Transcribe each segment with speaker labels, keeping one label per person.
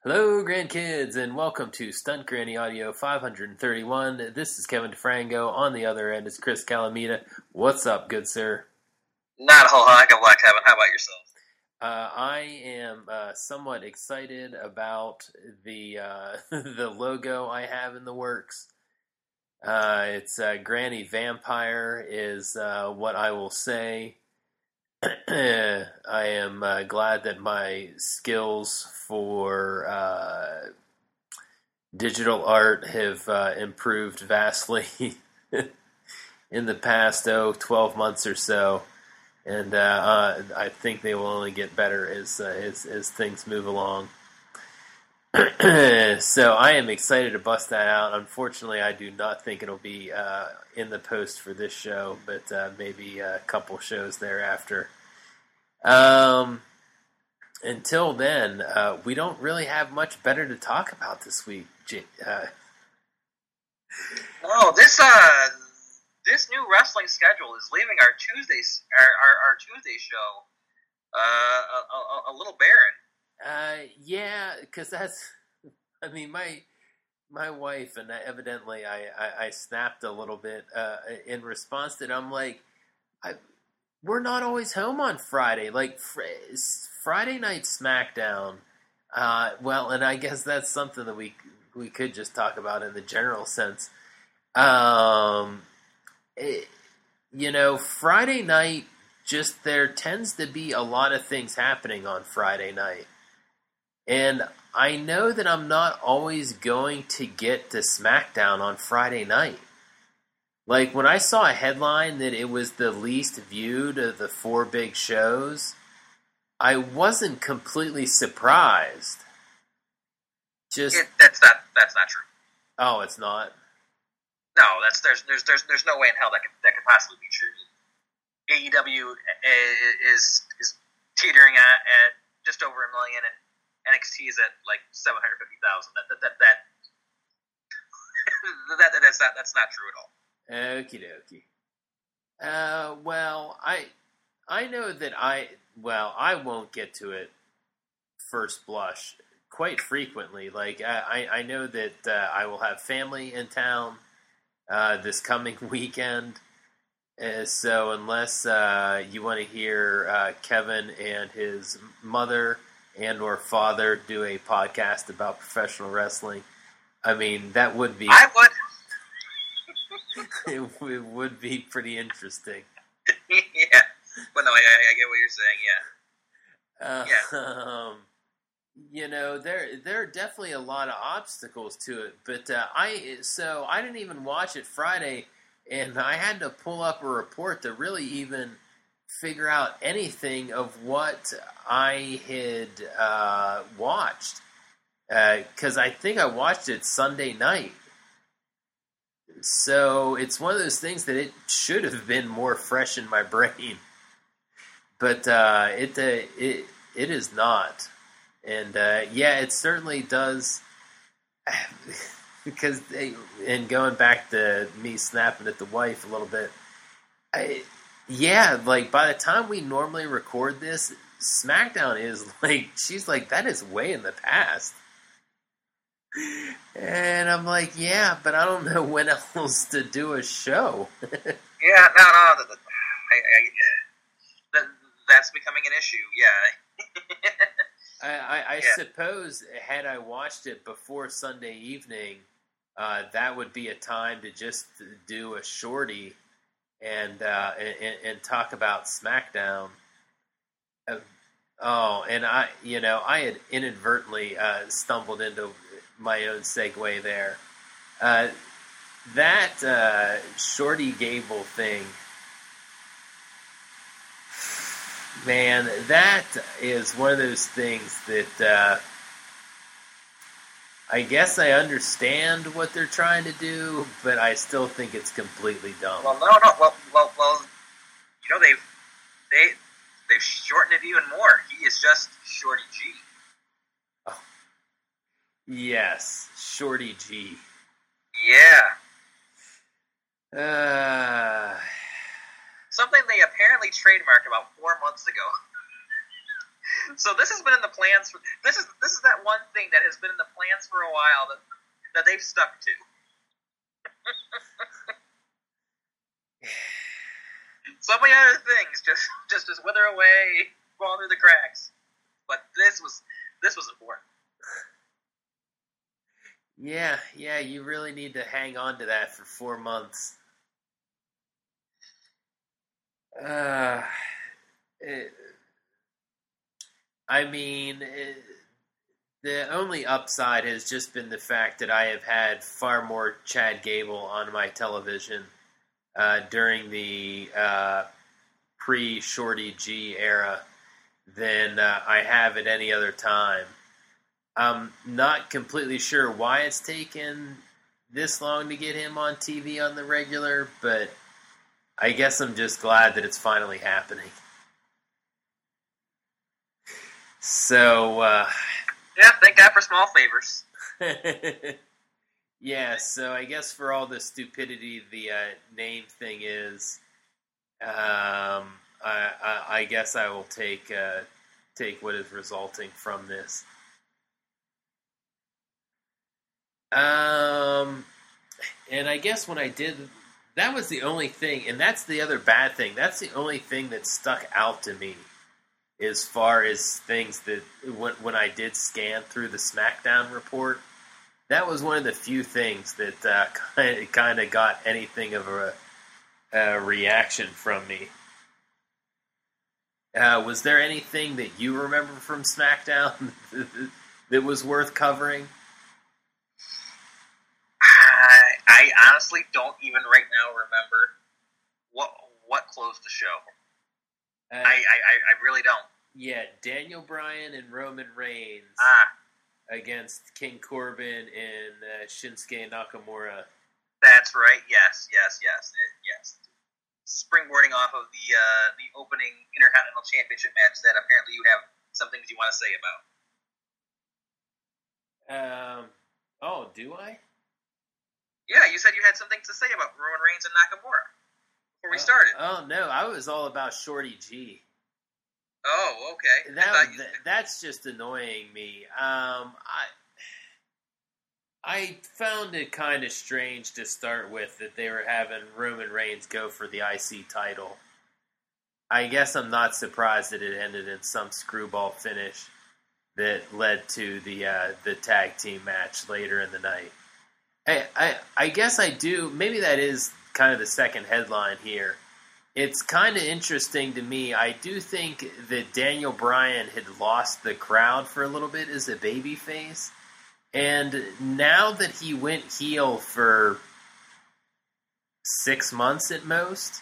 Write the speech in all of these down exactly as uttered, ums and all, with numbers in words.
Speaker 1: Hello, grandkids, and welcome to Stunt Granny Audio five thirty-one. This is Kevin DeFranco. On the other end is Chris Calamita. What's up, good sir?
Speaker 2: Not a whole heck of a lot, Kevin. How about yourself?
Speaker 1: Uh, I am uh, somewhat excited about the uh, the logo I have in the works. Uh, it's uh, Granny Vampire is uh, what I will say. I am uh, glad that my skills for uh, digital art have uh, improved vastly in the past, oh, twelve months or so. And uh, uh, I think they will only get better as, uh, as, as things move along. So I am excited to bust that out. Unfortunately, I do not think it'll be uh, in the post for this show, but uh, maybe a couple shows thereafter. Um, until then, uh, we don't really have much better to talk about this week. Uh,
Speaker 2: no, this uh, this new wrestling schedule is leaving our Tuesdays, our our, our Tuesday show, uh, a, a, a little barren.
Speaker 1: Uh, yeah, because that's, I mean, my my wife and I, evidently I, I, I snapped a little bit uh, in response to it. I'm like, I, we're not always home on Friday. Like, fr- Friday night SmackDown, uh, well, and I guess that's something that we we could just talk about in the general sense. Um, it, you know, Friday night, just there tends to be a lot of things happening on Friday night. And I know that I'm not always going to get to SmackDown on Friday night. Like, when I saw a headline that it was the least viewed of the four big shows, I wasn't completely surprised. Just
Speaker 2: it, that's not that's not true.
Speaker 1: Oh, it's not?
Speaker 2: No, that's there's there's there's there's no way in hell that could that could possibly be true. A E W is is teetering at, at just over a million, and N X T is at like seven hundred fifty thousand. That that that, that, that, that that's not that's not true at all.
Speaker 1: Okie dokie. Uh, well, I I know that I well I won't get to it first blush quite frequently. Like I I know that uh, I will have family in town uh, this coming weekend. Uh, so unless uh, you want to hear uh, Kevin and his mother and or father do a podcast about professional wrestling, I mean, that would be...
Speaker 2: I would.
Speaker 1: it, it would be pretty interesting.
Speaker 2: Yeah. But no, I, I get what you're saying, yeah.
Speaker 1: Uh,
Speaker 2: yeah.
Speaker 1: Um, you know, there there are definitely a lot of obstacles to it. But uh, I... So I didn't even watch it Friday, and I had to pull up a report to really even figure out anything of what I had uh, watched. Because uh, I think I watched it Sunday night. So it's one of those things that it should have been more fresh in my brain. But uh, it, uh, it, it is not. And uh, yeah, it certainly does... Because, they, and going back to me snapping at the wife a little bit, I, yeah, like by the time we normally record this, SmackDown is like, she's like, that is way in the past. And I'm like, yeah, but I don't know when else to do a show.
Speaker 2: yeah, no, no, the, the, I, I, the, that's becoming an issue, yeah.
Speaker 1: I, I, I
Speaker 2: yeah.
Speaker 1: suppose had I watched it before Sunday evening, Uh, that would be a time to just do a shorty and uh, and, and talk about SmackDown. Uh, oh, and I, you know, I had inadvertently uh, stumbled into my own segue there. Uh, that uh, Shorty Gable thing, man, that is one of those things that. Uh, I guess I understand what they're trying to do, but I still think it's completely dumb.
Speaker 2: Well, no, no, well, well, well, you know they've they they've shortened it even more. He is just Shorty G.
Speaker 1: Oh. Yes, Shorty G.
Speaker 2: Yeah.
Speaker 1: Uh,
Speaker 2: Something they apparently trademarked about four months ago. So this has been in the plans for this is this is that one thing thing that has been in the plans for a while that that they've stuck to. So many other things just just just wither away, fall through the cracks. But this was this was important.
Speaker 1: Yeah, yeah, you really need to hang on to that for four months. Uh, it, I mean, it, the only upside has just been the fact that I have had far more Chad Gable on my television uh, during the uh, pre-Shorty G era than uh, I have at any other time. I'm not completely sure why it's taken this long to get him on T V on the regular, but I guess I'm just glad that it's finally happening. So, uh...
Speaker 2: yeah, thank God for small favors.
Speaker 1: Yeah, so I guess for all the stupidity the uh, name thing is, um, I, I, I guess I will take uh, take what is resulting from this. Um, and I guess when I did, that was the only thing, and that's the other bad thing. That's the only thing that stuck out to me as far as things that, when, when I did scan through the SmackDown report, that was one of the few things that uh, kind of got anything of a, a reaction from me. Uh, was there anything that you remember from SmackDown that was worth covering?
Speaker 2: I, I honestly don't even right now remember what what closed the show. Uh, I, I, I really don't.
Speaker 1: Yeah, Daniel Bryan and Roman Reigns
Speaker 2: ah.
Speaker 1: against King Corbin and uh, Shinsuke Nakamura.
Speaker 2: That's right. Yes, yes, yes, it, yes. Springboarding off of the uh, the opening Intercontinental Championship match that apparently you have some things you want to say
Speaker 1: about. Um. Oh, do I?
Speaker 2: Yeah, you said you had some things to say about Roman Reigns and Nakamura before we
Speaker 1: uh,
Speaker 2: started.
Speaker 1: Oh, no, I was all about Shorty G.
Speaker 2: Oh, okay.
Speaker 1: That, you... that That's just annoying me. Um, I I found it kind of strange to start with that they were having Roman Reigns go for the I C title. I guess I'm not surprised that it ended in some screwball finish that led to the uh, the tag team match later in the night. I, I I guess I do. Maybe that is kind of the second headline here. It's kind of interesting to me. I do think that Daniel Bryan had lost the crowd for a little bit as a babyface. And now that he went heel for six months at most,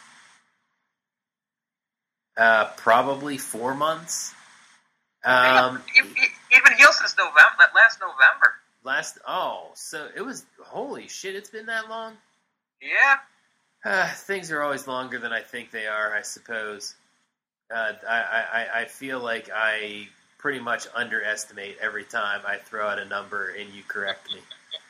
Speaker 1: uh, probably four months. Um,
Speaker 2: even, even heel since November, that last November.
Speaker 1: Last, oh, so it was, holy shit, it's been that long?
Speaker 2: Yeah.
Speaker 1: Uh, things are always longer than I think they are, I suppose. Uh, I, I, I feel like I pretty much underestimate every time I throw out a number and you correct me.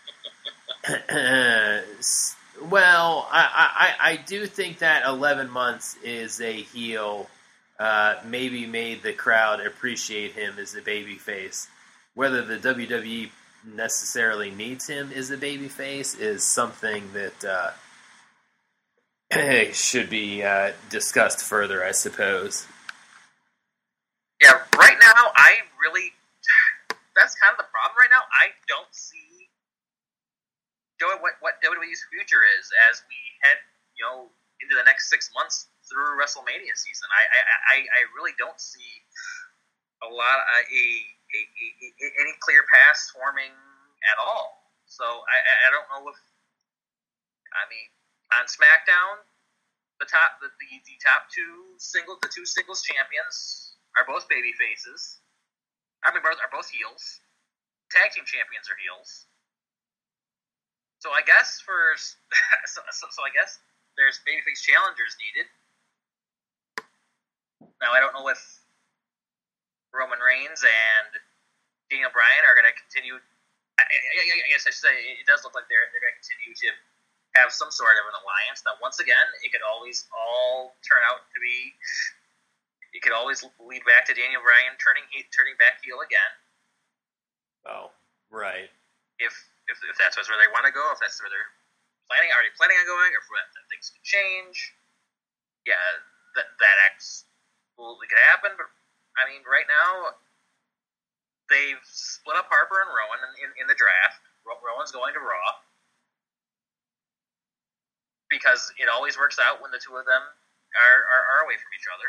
Speaker 1: Well, I, I, I do think that eleven months is a heel, uh, maybe made the crowd appreciate him as a babyface. Whether the W W E necessarily needs him as a babyface is something that uh, should be uh, discussed further, I suppose.
Speaker 2: Yeah, right now, I really, that's kind of the problem right now. I don't see what, what W W E's future is as we head, you know, into the next six months through WrestleMania season. I I, I really don't see a lot, uh, a, a, a, a any clear path forming at all. So I, I don't know if, I mean, on SmackDown, the top, the, the, the top two single, the two singles champions are both baby faces. I mean, are both heels. Tag team champions are heels. So I guess for so, so, so I guess there's babyface challengers needed. Now I don't know if Roman Reigns and Daniel Bryan are going to continue. I, I, I guess I should say it does look like they're they're going to continue to have some sort of an alliance. Now once again, it could always all turn out to be. It could always lead back to Daniel Bryan turning turning back heel again.
Speaker 1: Oh. Right.
Speaker 2: If if, if that's where they want to go, if that's where they're planning already planning on going, or if that things can change, yeah, that that absolutely could happen. But I mean, right now they've split up Harper and Rowan in, in, in the draft. Rowan's going to Raw because it always works out when the two of them are are, are away from each other.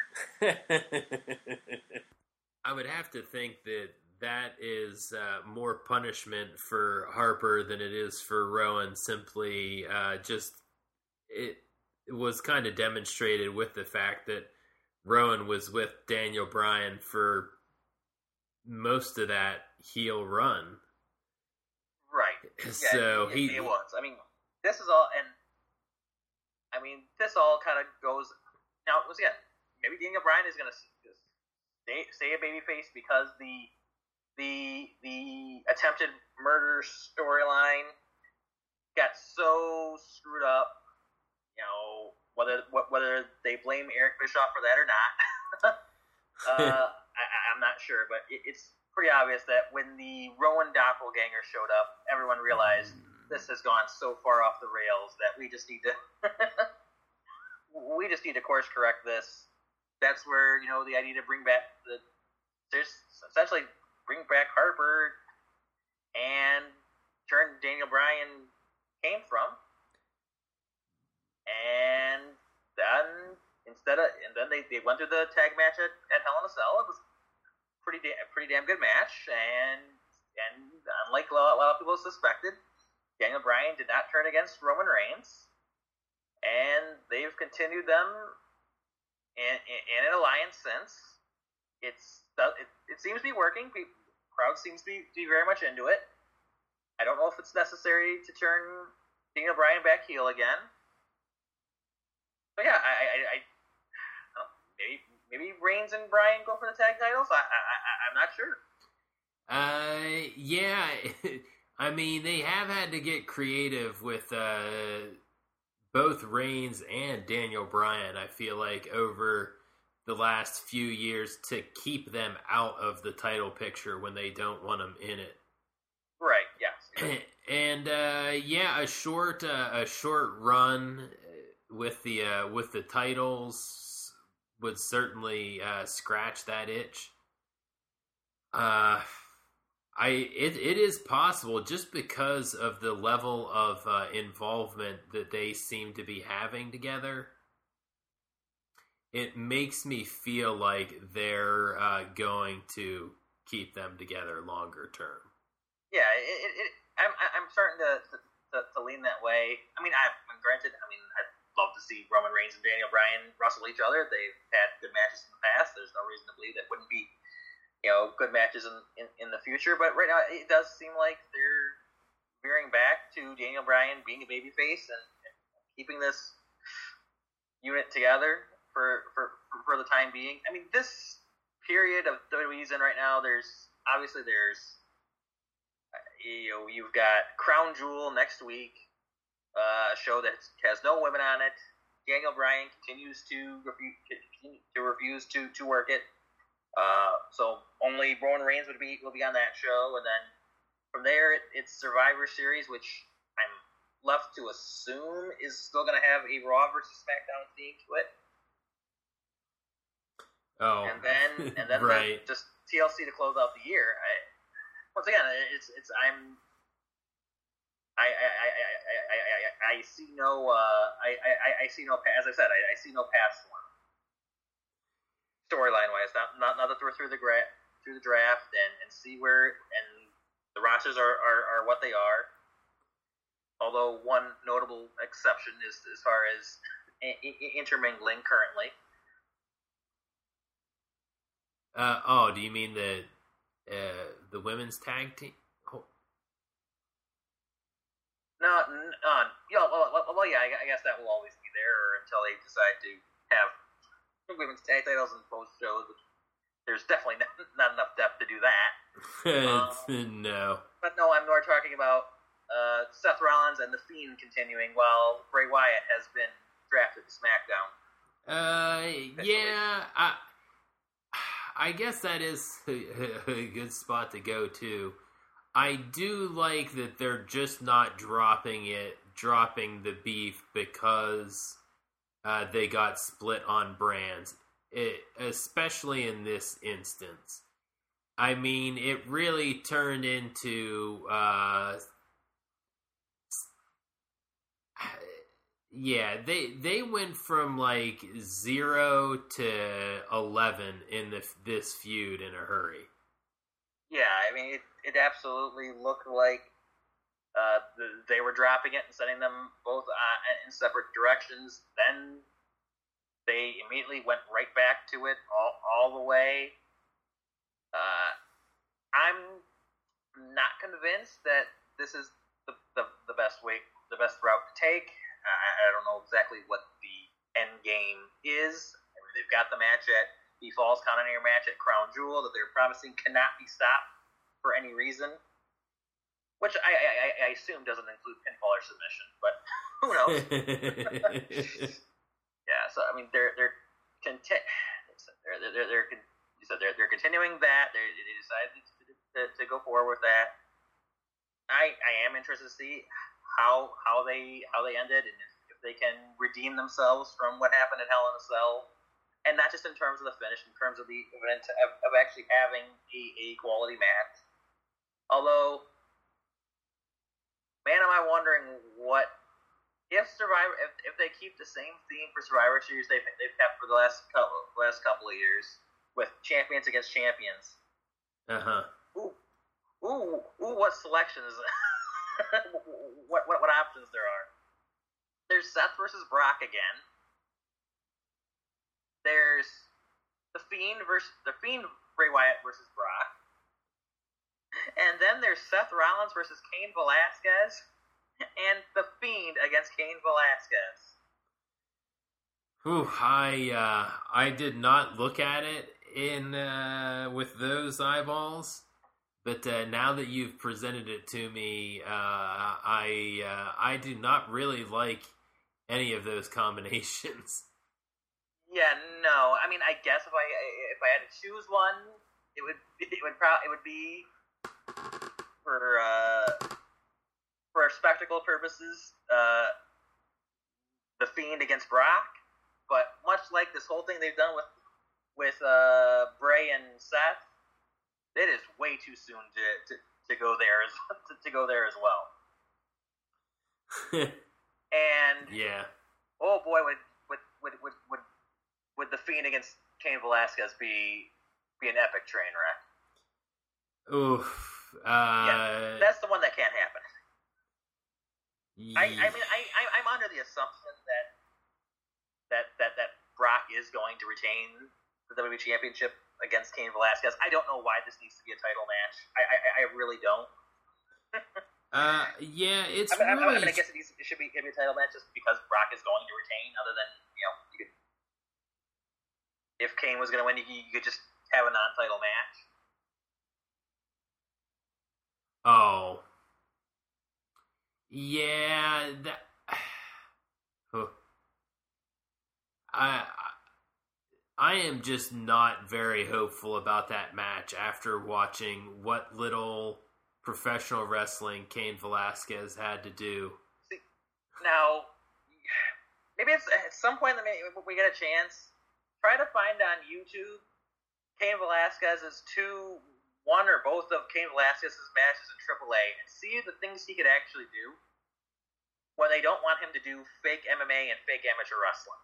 Speaker 1: I would have to think that that is uh, more punishment for Harper than it is for Rowan. Simply, uh, just it, it was kind of demonstrated with the fact that Rowan was with Daniel Bryan for most of that heel run.
Speaker 2: Right.
Speaker 1: So
Speaker 2: yeah, it,
Speaker 1: he
Speaker 2: it was. I mean, this is all, and I mean, this all kind of goes. Now, once again, maybe Daniel Bryan is going to stay stay a babyface because the the the attempted murder storyline got so screwed up. You know, whether whether they blame Eric Bischoff for that or not, uh, I, I'm not sure. But it, it's pretty obvious that when the Rowan doppelganger showed up, everyone realized this has gone so far off the rails that we just need to we just need to course correct this. That's where, you know, the idea to bring back the there's essentially bring back Harper and turn Daniel Bryan came from. And then instead of and then they, they went through the tag match at, at Hell in a Cell. It was pretty da- pretty damn good match, and and unlike a lot, a lot of people suspected, Daniel Bryan did not turn against Roman Reigns, and they've continued them in, in, in an alliance since. It's it, it seems to be working. The crowd seems to be, to be very much into it. I don't know if it's necessary to turn Daniel Bryan back heel again. But yeah, I, I, I, I maybe maybe Reigns and Bryan go for the tag titles. I, I, I I'm not sure.
Speaker 1: Uh, yeah. I mean, they have had to get creative with uh, both Reigns and Daniel Bryan. I feel like over the last few years to keep them out of the title picture when they don't want them in it.
Speaker 2: Right. Yes.
Speaker 1: And uh, yeah, a short uh, a short run with the uh, with the titles would certainly uh, scratch that itch. Uh, I it it is possible just because of the level of uh, involvement that they seem to be having together. It makes me feel like they're uh, going to keep them together longer term.
Speaker 2: Yeah, it, it, it, I'm I'm starting to, to to lean that way. I mean, I'm granted. I mean, I'd love to see Roman Reigns and Daniel Bryan wrestle each other. They've had good matches in the past. There's no reason to believe that wouldn't be, you know, good matches in, in, in the future. But right now, it does seem like they're veering back to Daniel Bryan being a babyface and, and keeping this unit together for, for for the time being. I mean, this period of W W E's in right now, there's obviously there's you know you've got Crown Jewel next week, uh, a show that has no women on it. Daniel Bryan continues to refuse to refuse to, to work it. Uh, so only Roman Reigns would be will be on that show, and then from there it, it's Survivor Series, which I'm left to assume is still going to have a Raw versus SmackDown theme to it.
Speaker 1: Oh,
Speaker 2: and then and then
Speaker 1: right.
Speaker 2: the, just T L C to close out the year. I, once again, it's it's I'm I I I I, I, I, I see no uh, I, I I see no as I said I, I see no path for them storyline wise. Not not not that we're through the gra- through the draft and, and see where and the rosters are, are, are what they are. Although one notable exception is as far as intermingling currently.
Speaker 1: Uh, oh, do you mean the uh, the women's tag team? Oh.
Speaker 2: No, uh, yeah, well, well, well, yeah, I guess that will always be there until they decide to have women's tag titles and post shows. There's definitely not, not enough depth to do that.
Speaker 1: um, no.
Speaker 2: But no, I'm more talking about uh, Seth Rollins and The Fiend continuing while Bray Wyatt has been drafted to SmackDown.
Speaker 1: Uh, yeah, I... I guess that is a, a good spot to go to. I do like that they're just not dropping it, dropping the beef because uh, they got split on brands, it, especially in this instance. I mean, it really turned into, uh, yeah, they they went from like zero to eleven in the, this feud in a hurry.
Speaker 2: Yeah, I mean, it, it absolutely looked like uh, the, they were dropping it and sending them both uh, in separate directions. Then they immediately went right back to it all, all the way. Uh, I'm not convinced that this is the, the, the best way, the best route to take. I, I don't know exactly what the end game is. I mean, they've got the match at the Falls Count Anywhere match at Crown Jewel that they're promising cannot be stopped for any reason, which I, I, I assume doesn't include pinfall or submission, but who knows? Yeah, so I mean, they're they're conti- they're they're, they're, they're you said they're they're continuing that. They're, they decided to, to, to go forward with that. I I am interested to see how how they how they ended and if, if they can redeem themselves from what happened at Hell in a Cell. And not just in terms of the finish, in terms of the event of, of actually having a, a quality match. Although, man, am I wondering what if Survivor if, if they keep the same theme for Survivor Series they've they've kept for the last couple last couple of years with champions against champions.
Speaker 1: Uh huh.
Speaker 2: Ooh, ooh, ooh! What selections? what, what what options there are? There's Seth versus Brock again. There's the Fiend versus the Fiend Bray Wyatt versus Brock, and then there's Seth Rollins versus Cain Velasquez, and the Fiend against Cain Velasquez.
Speaker 1: Whew, I uh, I did not look at it in uh, with those eyeballs, but uh, now that you've presented it to me, uh, I uh, I do not really like any of those combinations.
Speaker 2: Yeah, no. I mean, I guess if I if I had to choose one, it would it would probably it would be for uh, for spectacle purposes, uh, the Fiend against Brock. But much like this whole thing they've done with with uh, Bray and Seth, it is way too soon to, to, to go there as to, to go there as well. And
Speaker 1: yeah,
Speaker 2: oh boy, would would would would would would the Fiend against Cain Velasquez be be an epic train wreck?
Speaker 1: Oof. Uh,
Speaker 2: yeah, that's the one that can't happen.
Speaker 1: Yeah.
Speaker 2: I, I mean, I, I I'm under the assumption that that that that Brock is going to retain the W W E Championship against Cain Velasquez. I don't know why this needs to be a title match. I I, I really don't.
Speaker 1: uh, yeah, it's
Speaker 2: I mean,
Speaker 1: really.
Speaker 2: I mean, I guess it, needs, it should be, it should be a title match just because Brock is going to retain. Other than you know, you could. If Kane was going to win, you, you could just have a non-title match.
Speaker 1: Oh. Yeah, that... I, I am just not very hopeful about that match after watching what little professional wrestling Cain Velasquez had to do.
Speaker 2: See, now, maybe it's, at some point when we get a chance, try to find on YouTube Cain Velasquez's two, one or both of Cain Velasquez's matches in triple A and see the things he could actually do when they don't want him to do fake M M A and fake amateur wrestling.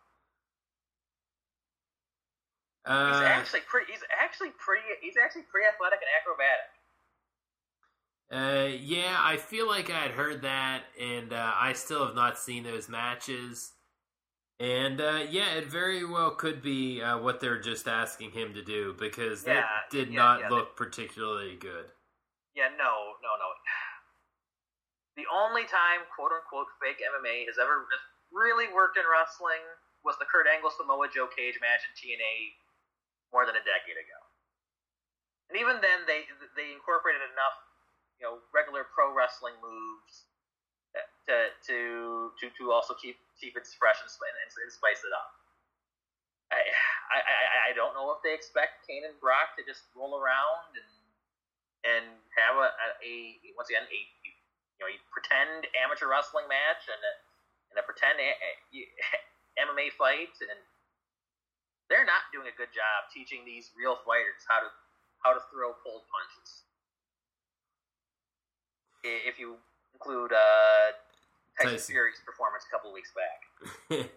Speaker 1: Uh,
Speaker 2: he's actually pretty. He's actually pretty. He's actually pretty athletic and acrobatic.
Speaker 1: Uh, yeah, I feel like I had heard that, and uh, I still have not seen those matches. And, uh, yeah, it very well could be uh, what they're just asking him to do, because
Speaker 2: yeah,
Speaker 1: that did
Speaker 2: yeah,
Speaker 1: not
Speaker 2: yeah,
Speaker 1: look they, particularly good.
Speaker 2: Yeah, no, no, no. The only time, quote-unquote, fake M M A has ever really worked in wrestling was the Kurt Angle Samoa Joe Cage match in T N A more than a decade ago. And even then, they they incorporated enough, you know, regular pro wrestling moves to to to, to also keep keep it fresh and, and, and spice it up. I, I I I don't know if they expect Kane and Brock to just roll around and and have a, a, a once again a you know a pretend amateur wrestling match and a, and a pretend a, a, M M A fight, and they're not doing a good job teaching these real fighters how to how to throw pulled punches. If you include uh, Tyson, Tyson Fury's performance a couple of weeks back.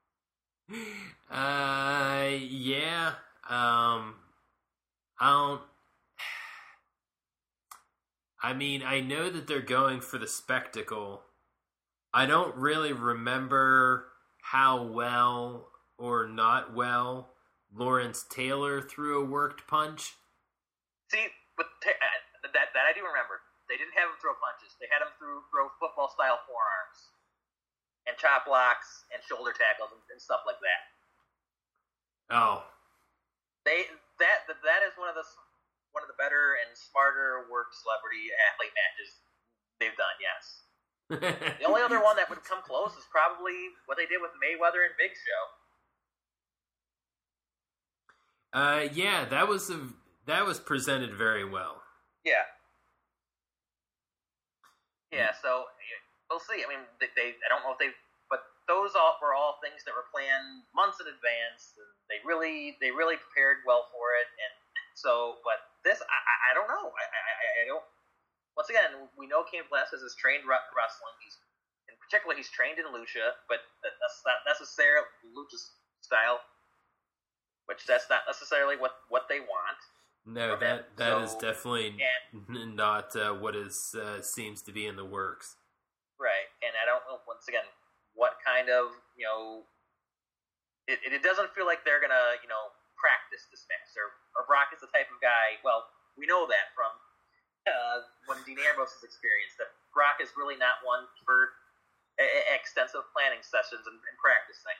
Speaker 1: uh, yeah. Um, I don't. I mean, I know that they're going for the spectacle. I don't really remember how well or not well Lawrence Taylor threw a worked punch.
Speaker 2: See, but uh, that that I do remember. They didn't have him throw punches. They had him through throw football-style forearms and chop blocks and shoulder tackles and, and stuff like that.
Speaker 1: Oh,
Speaker 2: they that that is one of the one of the better and smarter worked celebrity athlete matches they've done. Yes. The only other one that would come close is probably what they did with Mayweather and Big Show.
Speaker 1: Uh, yeah, that was a that was presented very well.
Speaker 2: Yeah. Yeah, so we'll see. I mean, they, they I don't know if they, but those all were all things that were planned months in advance. And they really, they really prepared well for it. And so, but this, I, I don't know. I, I, I don't. Once again, we know Cain Velasquez has trained wrestling. He's, in particular, he's trained in lucha, but that's not necessarily lucha style, which that's not necessarily what, what they want.
Speaker 1: No, that that so, is definitely and, not uh, what is uh, seems to be in the works.
Speaker 2: Right, and I don't know. Once again, what kind of you know, it, it doesn't feel like they're gonna you know practice this match. Or, or Brock is the type of guy. Well, we know that from uh, when Dean Ambrose's experience that Brock is really not one for a, a extensive planning sessions and, and practicing.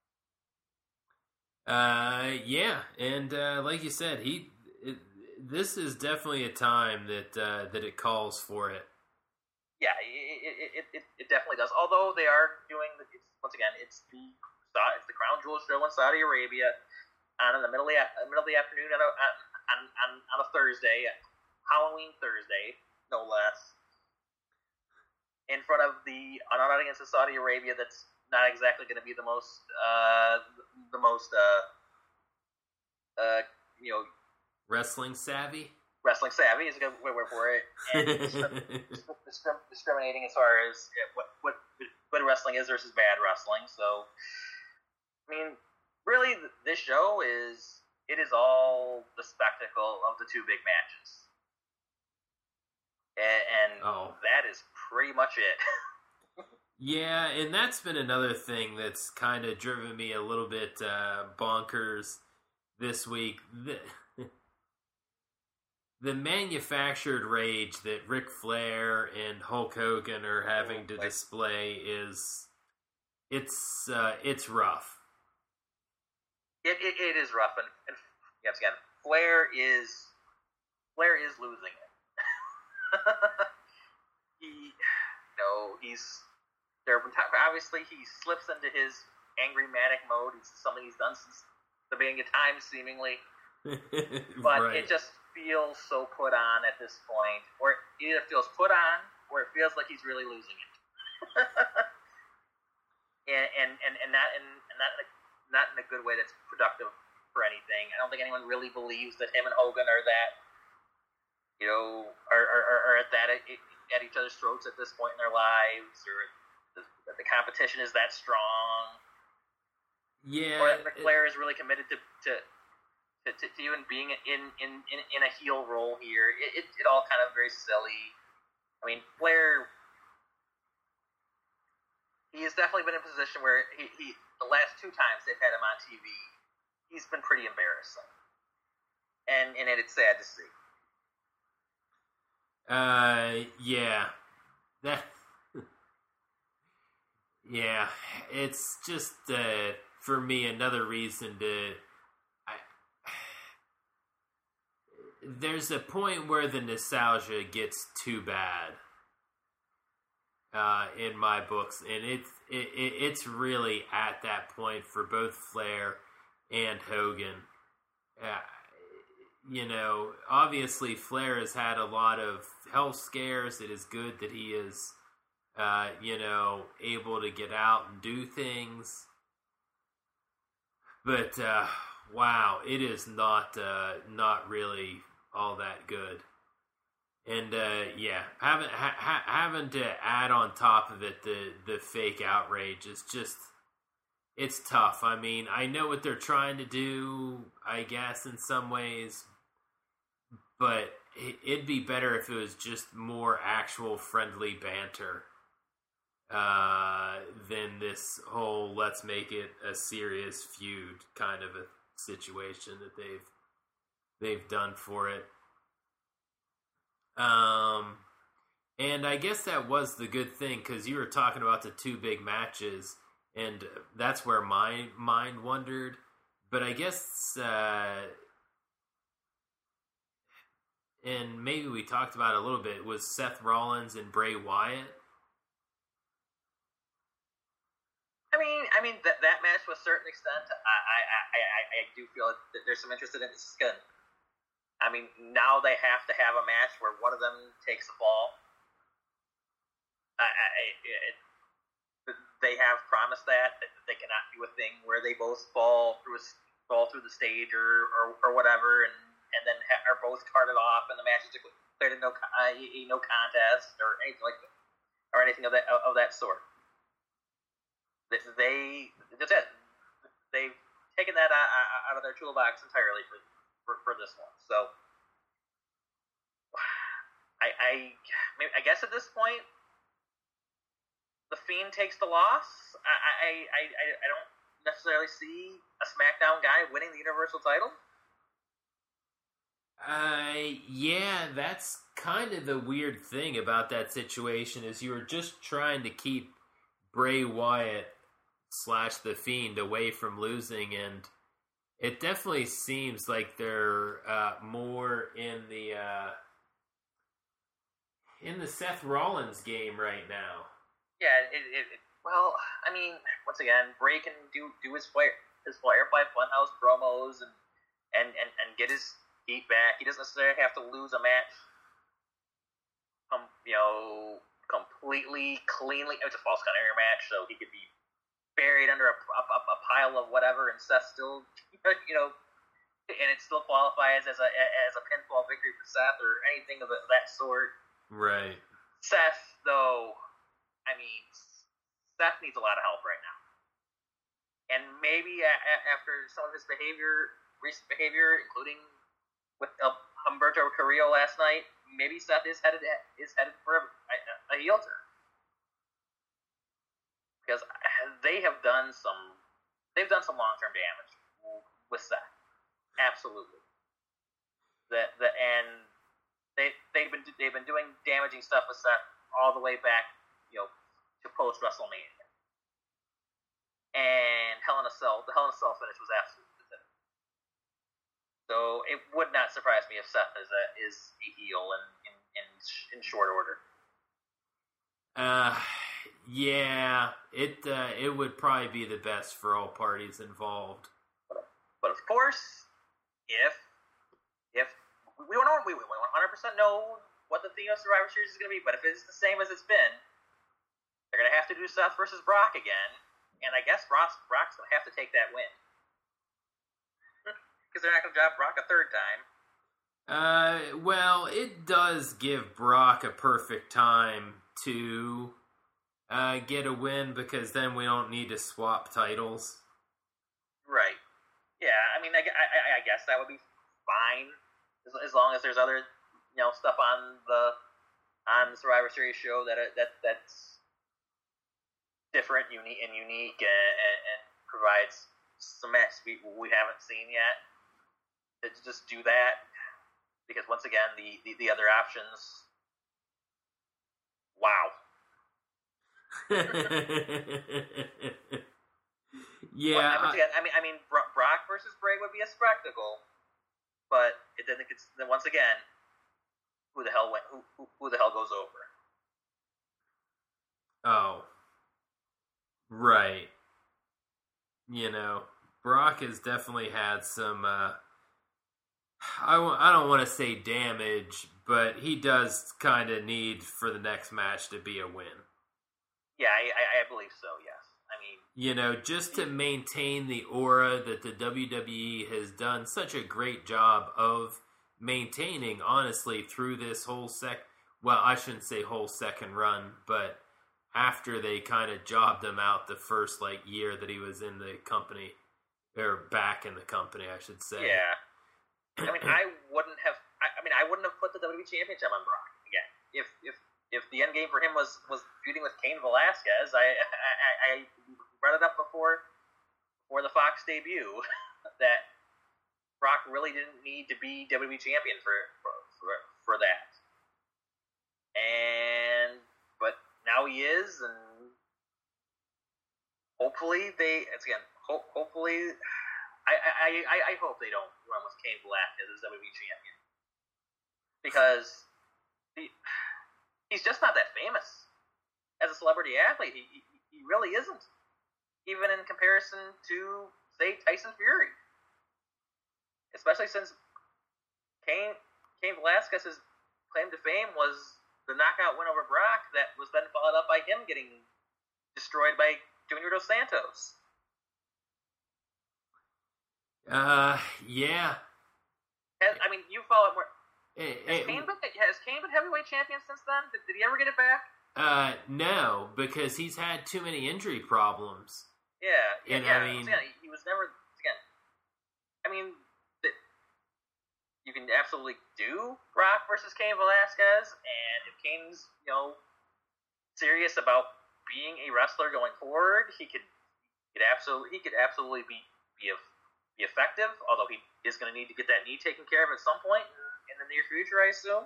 Speaker 1: Uh, yeah, and uh, like you said, he. It, this is definitely a time that uh, that it calls for it.
Speaker 2: Yeah, it, it, it, it definitely does. Although they are doing, the, it's, once again, it's the it's the Crown Jewel show in Saudi Arabia on in the middle of the, middle of the afternoon on a, on, on, on a Thursday, Halloween Thursday, no less, in front of the an audience in Saudi Arabia that's not exactly going to be the most uh, the most uh, uh, you know.
Speaker 1: Wrestling savvy?
Speaker 2: Wrestling savvy is a good word for it. And discrim- discrim- discriminating as far as what, what good wrestling is versus bad wrestling. So, I mean, really, this show is, it is all the spectacle of the two big matches. And, and oh. that is pretty much it.
Speaker 1: Yeah, and that's been another thing that's kind of driven me a little bit uh, bonkers this week. The- The manufactured rage that Ric Flair and Hulk Hogan are having to display is it's uh, it's rough.
Speaker 2: It, it it is rough, and, and yes, again, Flair is Flair is losing it. he, you know, he's there. Obviously, he slips into his angry manic mode. It's something he's done since the beginning of time, seemingly. But
Speaker 1: right.
Speaker 2: It just feels so put on at this point, or it either feels put on, or it feels like he's really losing it. and, and and and not in and not in a, not in a good way that's productive for anything. I don't think anyone really believes that him and Hogan are that, you know, are are, are at that at, at each other's throats at this point in their lives, or that the competition is that strong.
Speaker 1: Yeah,
Speaker 2: or that Ric Flair is really committed to. to To, to, to even being in, in, in, in a heel role here, it, it, it all kind of very silly. I mean, Flair, he has definitely been in a position where he, he the last two times they've had him on T V, he's been pretty embarrassing. And and it's sad to see.
Speaker 1: Uh, yeah. That, yeah, it's just, uh, for me, another reason to... There's a point where the nostalgia gets too bad uh, in my books, and it's it, it, it's really at that point for both Flair and Hogan. Uh, you know, obviously Flair has had a lot of health scares. It is good that he is, uh, you know, able to get out and do things. But uh, wow, it is not uh, not really all that good. And uh, yeah, having ha- ha- having to add on top of it the the fake outrage is just, it's tough. I mean, I know what they're trying to do, I guess, in some ways, but it, it'd be better if it was just more actual friendly banter uh, than this whole let's make it a serious feud kind of a situation that they've they've done for it. Um, and I guess that was the good thing, because you were talking about the two big matches, and that's where my mind wandered. But I guess, uh, and maybe we talked about it a little bit, was Seth Rollins and Bray Wyatt.
Speaker 2: I mean, I mean that that match to a certain extent, I I, I, I, I do feel that there's some interest in it. It's gonna, I mean, now they have to have a match where one of them takes the fall. I, I, it, they have promised that, that they cannot do a thing where they both fall through a, fall through the stage or, or, or whatever, and, and then ha- are both carted off, and the match is declared a no uh, a no contest or anything like that, or anything of that of that sort. They that's it. They've taken that out of their toolbox entirely for for, for this one. So I I I guess at this point, the Fiend takes the loss. I, I, I, I don't necessarily see a SmackDown guy winning the Universal title.
Speaker 1: Uh, yeah, that's kind of the weird thing about that situation, is you were just trying to keep Bray Wyatt slash the Fiend away from losing, and it definitely seems like they're uh, more in the uh, in the Seth Rollins game right now.
Speaker 2: Yeah, it, it, it, well, I mean, once again, Bray can do do his fire, his Firefly Funhouse promos and, and, and, and get his heat back. He doesn't necessarily have to lose a match, um, you know, completely, cleanly. It's a false count anywhere match, so he could be buried under a, a, a pile of whatever, and Seth still, you know, and it still qualifies as a as a pinfall victory for Seth or anything of that sort.
Speaker 1: Right.
Speaker 2: Seth, though, I mean, Seth needs a lot of help right now. And maybe a- a- after some of his behavior, recent behavior, including with uh, Humberto Carrillo last night, maybe Seth is headed is headed for a, a, a heel turn. Because they have done some, they've done some long term damage with Seth, absolutely. That the and they they've been they've been doing damaging stuff with Seth all the way back, you know, to post WrestleMania. And Hell in a Cell, the Hell in a Cell finish was absolutely pathetic. So it would not surprise me if Seth is a is a heel in in, in, in short order.
Speaker 1: Uh, yeah, it uh, it would probably be the best for all parties involved.
Speaker 2: But, but of course, if if we don't know, we we one hundred percent know what the theme of Survivor Series is going to be, but if it's the same as it's been, they're going to have to do Seth versus Brock again, and I guess Brock, Brock's going to have to take that win. Because they're not going to drop Brock a third time.
Speaker 1: Uh, well, it does give Brock a perfect time to uh, get a win, because then we don't need to swap titles.
Speaker 2: Right. Yeah, I mean, I, I, I guess that would be fine, as, as long as there's other, you know, stuff on the on the Survivor Series show that that that's different, unique, and unique, and, and, and provides some matches we we haven't seen yet. To just do that, because once again, the, the, the other options. Wow.
Speaker 1: Yeah.
Speaker 2: Well, once again, I mean, I mean, Brock versus Bray would be a spectacle, but it then it's then once again, who the hell went? Who who, who the hell goes over?
Speaker 1: Oh, right. You know, Brock has definitely had some uh, I w- I don't want to say damage, but he does kind of need for the next match to be a win.
Speaker 2: Yeah, I, I, I believe so, yes. I mean,
Speaker 1: you know, just to maintain the aura that the W W E has done such a great job of maintaining, honestly, through this whole sec. Well, I shouldn't say whole second run, but after they kind of jobbed him out the first like year that he was in the company, or back in the company, I should say.
Speaker 2: Yeah. I mean, I wouldn't have. I, I mean, I wouldn't have put the W W E Championship on Brock again. If if if the end game for him was, was feuding with Cain Velasquez, I, I I brought it up before before the Fox debut that Brock really didn't need to be W W E champion for for for, for that. And but now he is, and hopefully they again. Ho- hopefully. I, I, I, I hope they don't run with Cain Velasquez as W W E champion, because he, he's just not that famous as a celebrity athlete. He, he, he really isn't, even in comparison to, say, Tyson Fury. Especially since Cain, Cain Velasquez's claim to fame was the knockout win over Brock that was then followed up by him getting destroyed by Junior Dos Santos.
Speaker 1: Uh, yeah.
Speaker 2: Has, I mean, you follow it more.
Speaker 1: It,
Speaker 2: has,
Speaker 1: it,
Speaker 2: Cain been, has Cain been heavyweight champion since then? Did, did he ever get it back?
Speaker 1: Uh, no, because he's had too many injury problems.
Speaker 2: Yeah, yeah,
Speaker 1: and,
Speaker 2: yeah.
Speaker 1: I mean,
Speaker 2: again, he was never again. I mean, the, you can absolutely do Brock versus Cain Velasquez, and if Cain's you know serious about being a wrestler going forward, he could, he could absolutely, he could absolutely be be a Be effective, although he is going to need to get that knee taken care of at some point in the near future, I assume.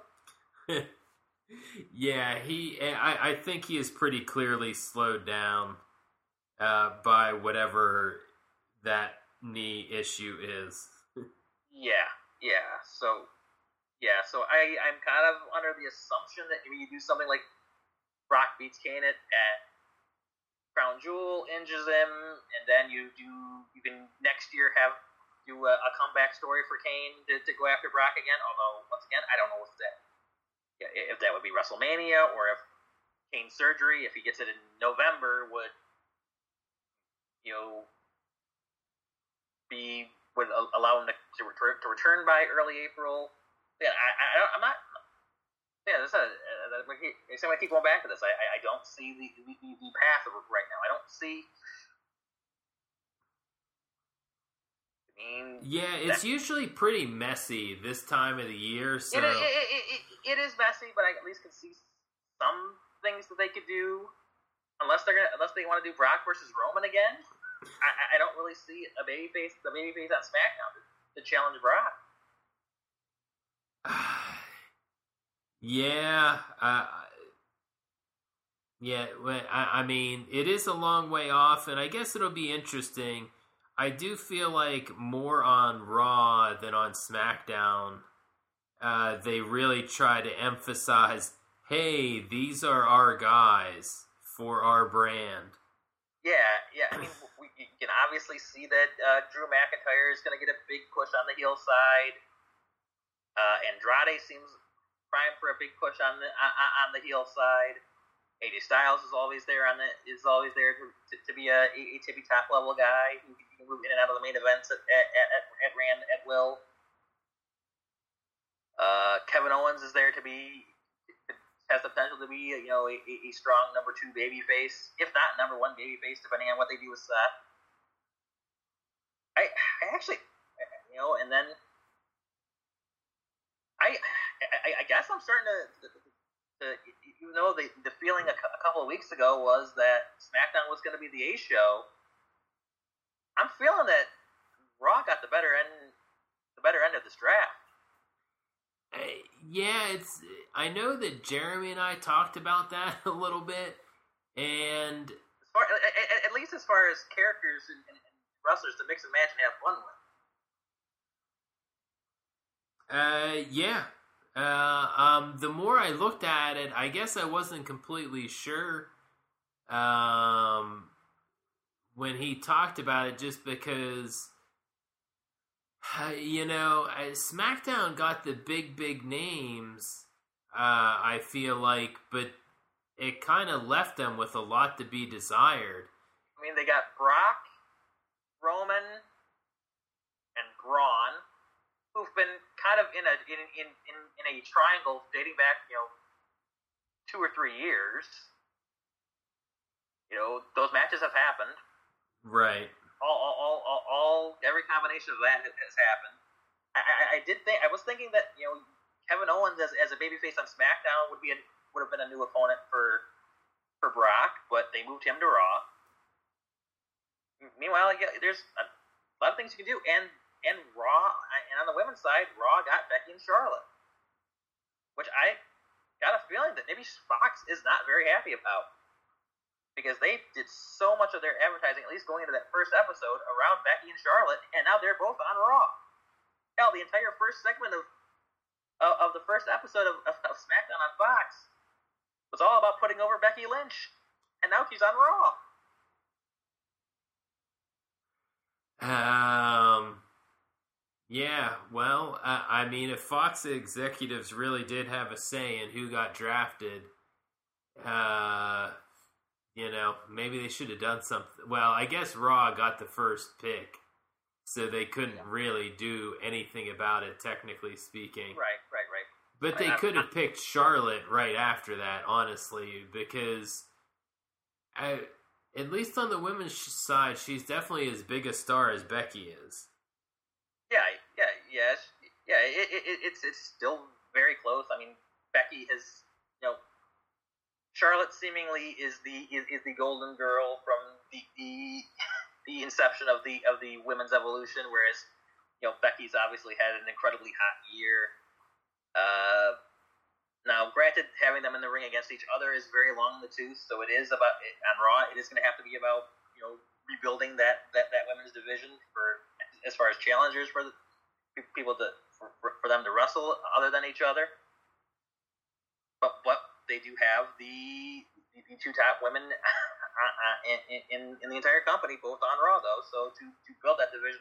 Speaker 1: yeah, he. I, I think he is pretty clearly slowed down uh, by whatever that knee issue is.
Speaker 2: yeah, yeah. So, yeah. So I, I'm kind of under the assumption that you do something like Brock beats Cain at, at Crown Jewel, injures him, and then you do you can next year have do a, a comeback story for Cain to, to go after Brock again. Although once again, I don't know if that if that would be WrestleMania or if Cain's surgery, if he gets it in November, would you know be would allow him to to return, to return by early April. Yeah, I, I I'm not. Yeah, that's a, uh, I keep going back to this. I, I, I don't see the, the, the path right now. I don't see. I mean,
Speaker 1: yeah, it's that, usually pretty messy this time of the year. So
Speaker 2: it, it, it, it, it is messy, but I at least can see some things that they could do. Unless they're gonna, unless they want to do Brock versus Roman again, I, I don't really see a babyface, the babyface on SmackDown to, to challenge Brock.
Speaker 1: Yeah, uh, yeah. I, I mean, it is a long way off, and I guess it'll be interesting. I do feel like more on Raw than on SmackDown, uh, they really try to emphasize, hey, these are our guys for our brand.
Speaker 2: Yeah, yeah. I mean, we, you can obviously see that uh, Drew McIntyre is going to get a big push on the heel side. Uh, Andrade seems prime for a big push on the on, on the heel side. A J Styles is always there on the is always there to, to, to be a, a tippy top level guy who can move in and out of the main events at at, at, at Rand at will. Uh, Kevin Owens is there to be has the potential to be you know a, a strong number two baby face, if not number one baby face, depending on what they do with Seth. I I actually you know and then I. I, I guess I'm starting to, to, to even though the, the feeling a, a couple of weeks ago was that SmackDown was going to be the A show, I'm feeling that Raw got the better end, the better end of this draft.
Speaker 1: Uh, yeah, it's. I know that Jeremy and I talked about that a little bit, and
Speaker 2: as far, at, at least as far as characters and, and, and wrestlers to mix and match and have fun with.
Speaker 1: Uh, yeah. Uh, um, the more I looked at it, I guess I wasn't completely sure, um, when he talked about it, just because Uh, you know, uh, SmackDown got the big, big names, uh, I feel like, but it kind of left them with a lot to be desired.
Speaker 2: I mean, they got Brock, Roman, and Braun, who've been kind of in a in in, in, in a triangle dating back, you know, two or three years. You know, those matches have happened.
Speaker 1: Right.
Speaker 2: All, all, all, all, all every combination of that has happened. I, I, I did think I was thinking that you know Kevin Owens as, as a babyface on SmackDown would be a, would have been a new opponent for for Brock, but they moved him to Raw. Meanwhile, yeah, there's a lot of things you can do, and and Raw and on the women's side, Raw got Becky and Charlotte, which I got a feeling that maybe Fox is not very happy about. Because they did so much of their advertising, at least going into that first episode, around Becky and Charlotte, and now they're both on Raw. Hell, the entire first segment of of, of the first episode of, of, of SmackDown on Fox was all about putting over Becky Lynch, and now she's on Raw.
Speaker 1: Um. Yeah, well, uh, I mean, if Fox executives really did have a say in who got drafted, uh... you know, maybe they should have done something. Well, I guess Raw got the first pick, so they couldn't yeah. really do anything about it, technically speaking.
Speaker 2: Right, right, right.
Speaker 1: But they could have picked Charlotte right after that, honestly, because I, at least on the women's side, she's definitely as big a star as Becky is.
Speaker 2: Yeah, yeah, yes, yeah. It, it, it's it's still very close. I mean, Becky has, you know. Charlotte seemingly is the is, is the golden girl from the, the the inception of the of the women's evolution, whereas you know Becky's obviously had an incredibly hot year. Uh, now, granted, having them in the ring against each other is very long in the tooth, so it is about on Raw. It is going to have to be about you know rebuilding that, that, that women's division for as far as challengers for the people to for, for them to wrestle other than each other. But but. They do have the the two top women in, in in the entire company, both on Raw, though. So to, to build that division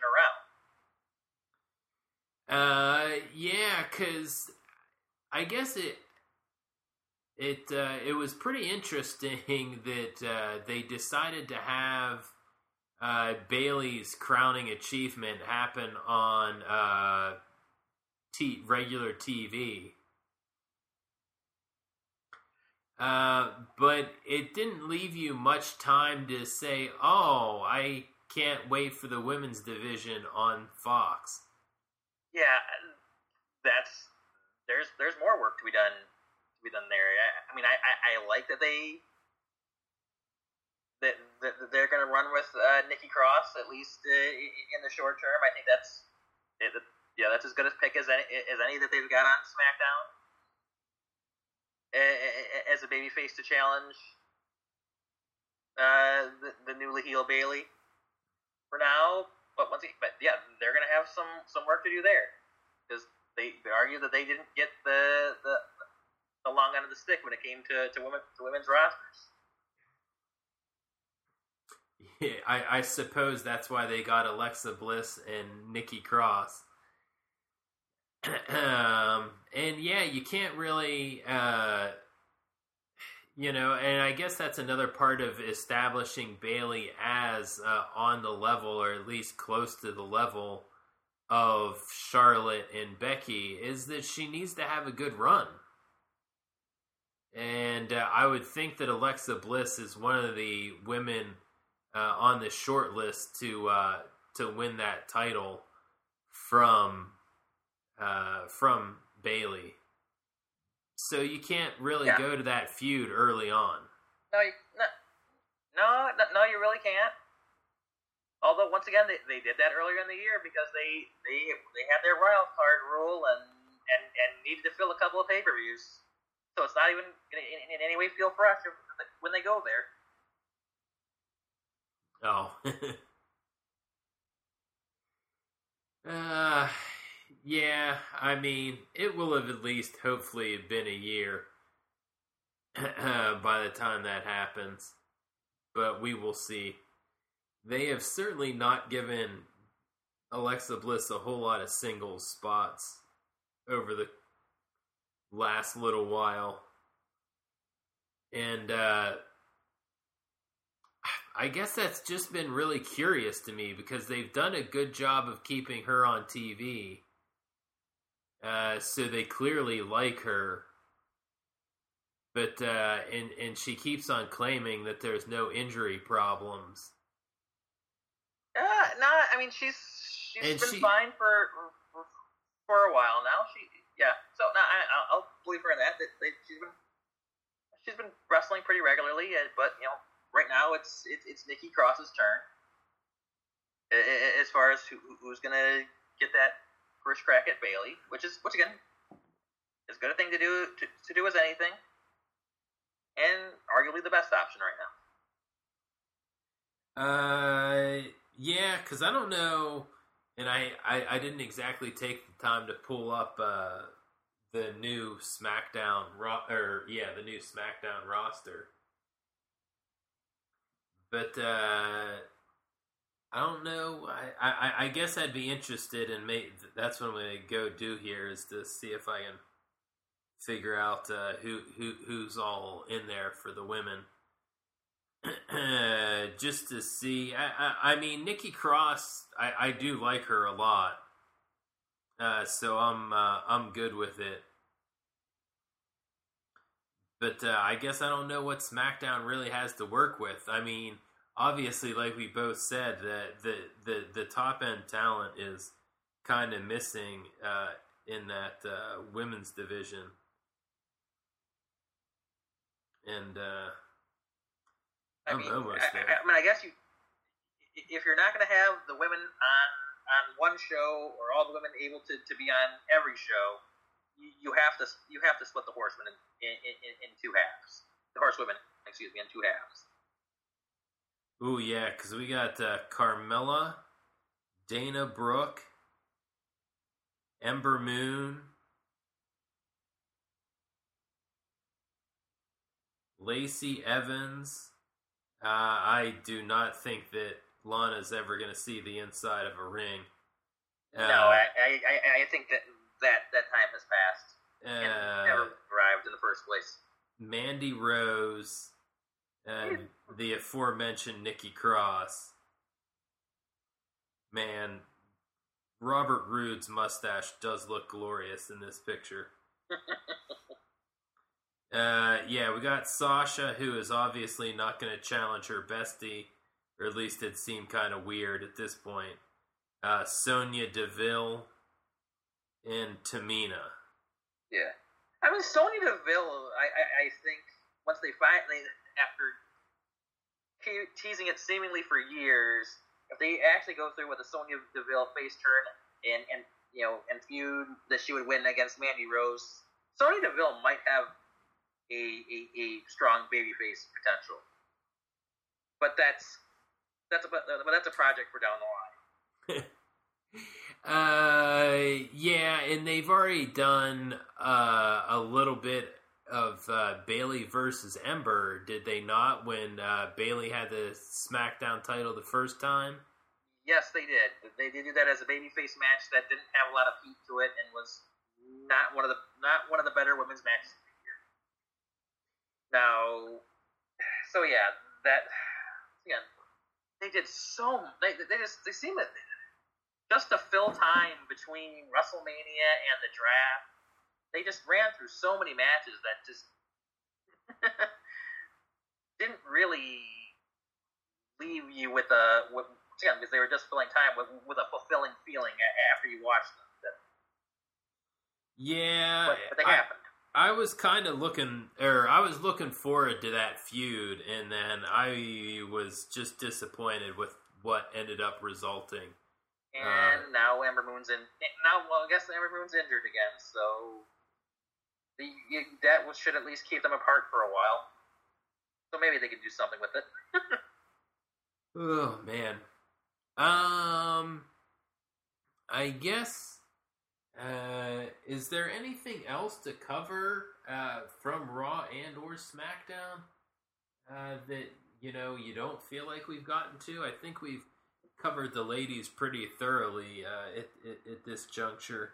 Speaker 2: around.
Speaker 1: Uh, yeah, because I guess it it uh, it was pretty interesting that uh, they decided to have uh, Bayley's crowning achievement happen on uh, t- regular T V. Uh, but it didn't leave you much time to say, oh, I can't wait for the women's division on Fox.
Speaker 2: Yeah, that's there's there's more work to be done to be done there. I, I mean, I, I, I like that they that, that they're going to run with uh, Nikki Cross at least uh, in the short term. I think that's it, yeah, that's as good a pick as any as any that they've got on SmackDown. As a babyface to challenge uh, the, the newly heel Bayley for now, but once again, but yeah, they're gonna have some, some work to do there because they, they argue that they didn't get the, the the long end of the stick when it came to, to women to women's rosters.
Speaker 1: Yeah, I, I suppose that's why they got Alexa Bliss and Nikki Cross. um, and yeah, you can't really, uh, you know, and I guess that's another part of establishing Bayley as uh, on the level, or at least close to the level of Charlotte and Becky, is that she needs to have a good run. And uh, I would think that Alexa Bliss is one of the women uh, on the short list to uh, to win that title from. Uh, from Bayley. So you can't really yeah. go to that feud early on.
Speaker 2: No, you, no, no, no, you really can't. Although, once again, they, they did that earlier in the year because they they, they had their wild card rule and, and, and needed to fill a couple of pay-per-views. So it's not even in, in, in any way feel fresh when they go there.
Speaker 1: Oh. uh... Yeah, I mean, it will have at least hopefully been a year by the time that happens. But we will see. They have certainly not given Alexa Bliss a whole lot of singles spots over the last little while. And uh, I guess that's just been really curious to me because they've done a good job of keeping her on T V. Uh, so they clearly like her. But, uh, and, and she keeps on claiming that there's no injury problems.
Speaker 2: Uh, no, I mean, she's she's
Speaker 1: And
Speaker 2: been
Speaker 1: she-
Speaker 2: fine for, for for a while now. She, yeah. So, no, I, I'll- I'll believe her in that. that they, she's been she's been wrestling pretty regularly, uh, but, you know, right now it's it's, it's Nikki Cross's turn. I- I- As far as who, who's going to get that first crack at Bayley, which is, which again, as good a thing to do to, to do as anything, and arguably the best option right now.
Speaker 1: Uh, yeah, because I don't know, and I, I, I didn't exactly take the time to pull up uh, the new SmackDown, ro- or yeah, the new SmackDown roster. But uh, I don't know. I, I, I guess I'd be interested in. Make, that's what I'm going to go do here is to see if I can figure out uh, who who who's all in there for the women. Just to see. I, I, I mean, Nikki Cross. I, I do like her a lot. Uh, so I'm uh, I'm good with it. But uh, I guess I don't know what SmackDown really has to work with. I mean, obviously, like we both said, that the the, the top end talent is kind of missing uh, in that uh, women's division. And uh,
Speaker 2: I
Speaker 1: I'm
Speaker 2: mean,
Speaker 1: almost
Speaker 2: I,
Speaker 1: there.
Speaker 2: I, I mean, I guess you, if you're not going to have the women on on one show or all the women able to, to be on every show, you, you have to you have to split the horsemen in in, in, in two halves. The horsewomen, excuse me, in two halves.
Speaker 1: Ooh, yeah, because we got uh, Carmella, Dana Brooke, Ember Moon, Lacey Evans. Uh, I do not think that Lana's ever going to see the inside of a ring. Uh,
Speaker 2: no, I, I I I think that that, that time has passed and
Speaker 1: uh,
Speaker 2: never arrived in the first place.
Speaker 1: Mandy Rose, and the aforementioned Nikki Cross. Man, Robert Roode's mustache does look glorious in this picture. uh, yeah, we got Sasha, who is obviously not going to challenge her bestie, or at least it seemed kind of weird at this point. Uh, Sonya Deville and Tamina.
Speaker 2: Yeah, I mean, Sonya Deville. I, I I think once they finally, after te- teasing it seemingly for years, if they actually go through with a Sonya Deville face turn and and you know and feud that she would win against Mandy Rose, Sonya Deville might have a a, a strong babyface potential. But that's that's a but that's a project for down the line.
Speaker 1: uh, yeah, and they've already done uh, a little bit of uh, Bayley versus Ember, did they not? When uh, Bayley had the SmackDown title the first time.
Speaker 2: Yes, they did. They did do that as a babyface match that didn't have a lot of heat to it and was not one of the not one of the better women's matches of the year. Now, so yeah, that again, they did so. They they just they seem that just to fill time between WrestleMania and the draft, they just ran through so many matches that just didn't really leave you with a with, again because they were just filling time with with a fulfilling feeling after you watched them.
Speaker 1: Yeah,
Speaker 2: But, but they
Speaker 1: I,
Speaker 2: happened.
Speaker 1: I was kind of looking, or I was looking forward to that feud, and then I was just disappointed with what ended up resulting.
Speaker 2: And
Speaker 1: Uh,
Speaker 2: now Ember Moon's in. Now, well, I guess Ember Moon's injured again, so the, you, that was, should at least keep them apart for a while. So maybe they could do something with it.
Speaker 1: Oh man. Um I guess uh is there anything else to cover uh from Raw and or SmackDown uh that you know you don't feel like we've gotten to? I think we've covered the ladies pretty thoroughly uh, at, at, at this juncture.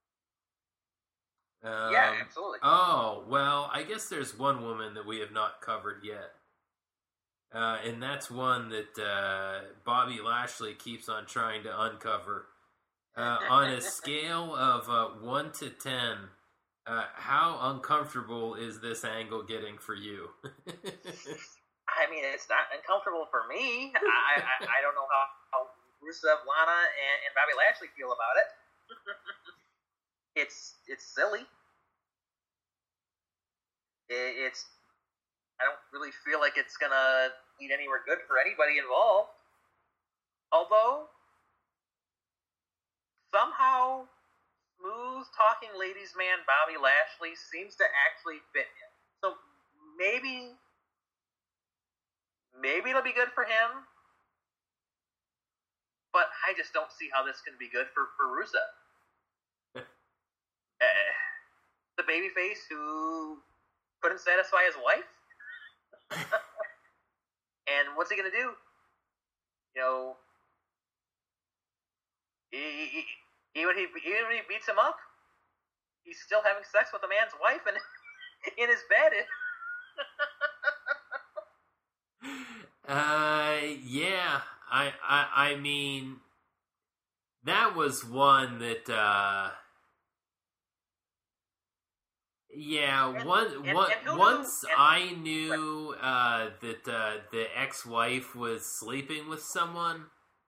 Speaker 1: Um,
Speaker 2: yeah, absolutely.
Speaker 1: Oh, well, I guess there's one woman that we have not covered yet. Uh, and that's one that uh, Bobby Lashley keeps on trying to uncover. Uh, on a scale of uh, one to ten, uh, how uncomfortable is this angle getting for you?
Speaker 2: I mean, it's not uncomfortable for me. I I, I don't know how, how Rusev, Lana, and, and Bobby Lashley feel about it. it's it's silly. It, it's I don't really feel like it's gonna lead anywhere good for anybody involved. Although somehow smooth talking ladies man Bobby Lashley seems to actually fit him. So maybe maybe it'll be good for him. But I just don't see how this can be good for, for Rusev. uh, the babyface who couldn't satisfy his wife? And what's he going to do? You know, he, he, even, he, even when he beats him up, he's still having sex with a man's wife and in his bed.
Speaker 1: uh, yeah. I, I, I mean, that was one that, uh, yeah,
Speaker 2: and,
Speaker 1: one,
Speaker 2: and,
Speaker 1: one,
Speaker 2: and
Speaker 1: once
Speaker 2: and,
Speaker 1: I knew uh, that uh, the ex-wife was sleeping with someone,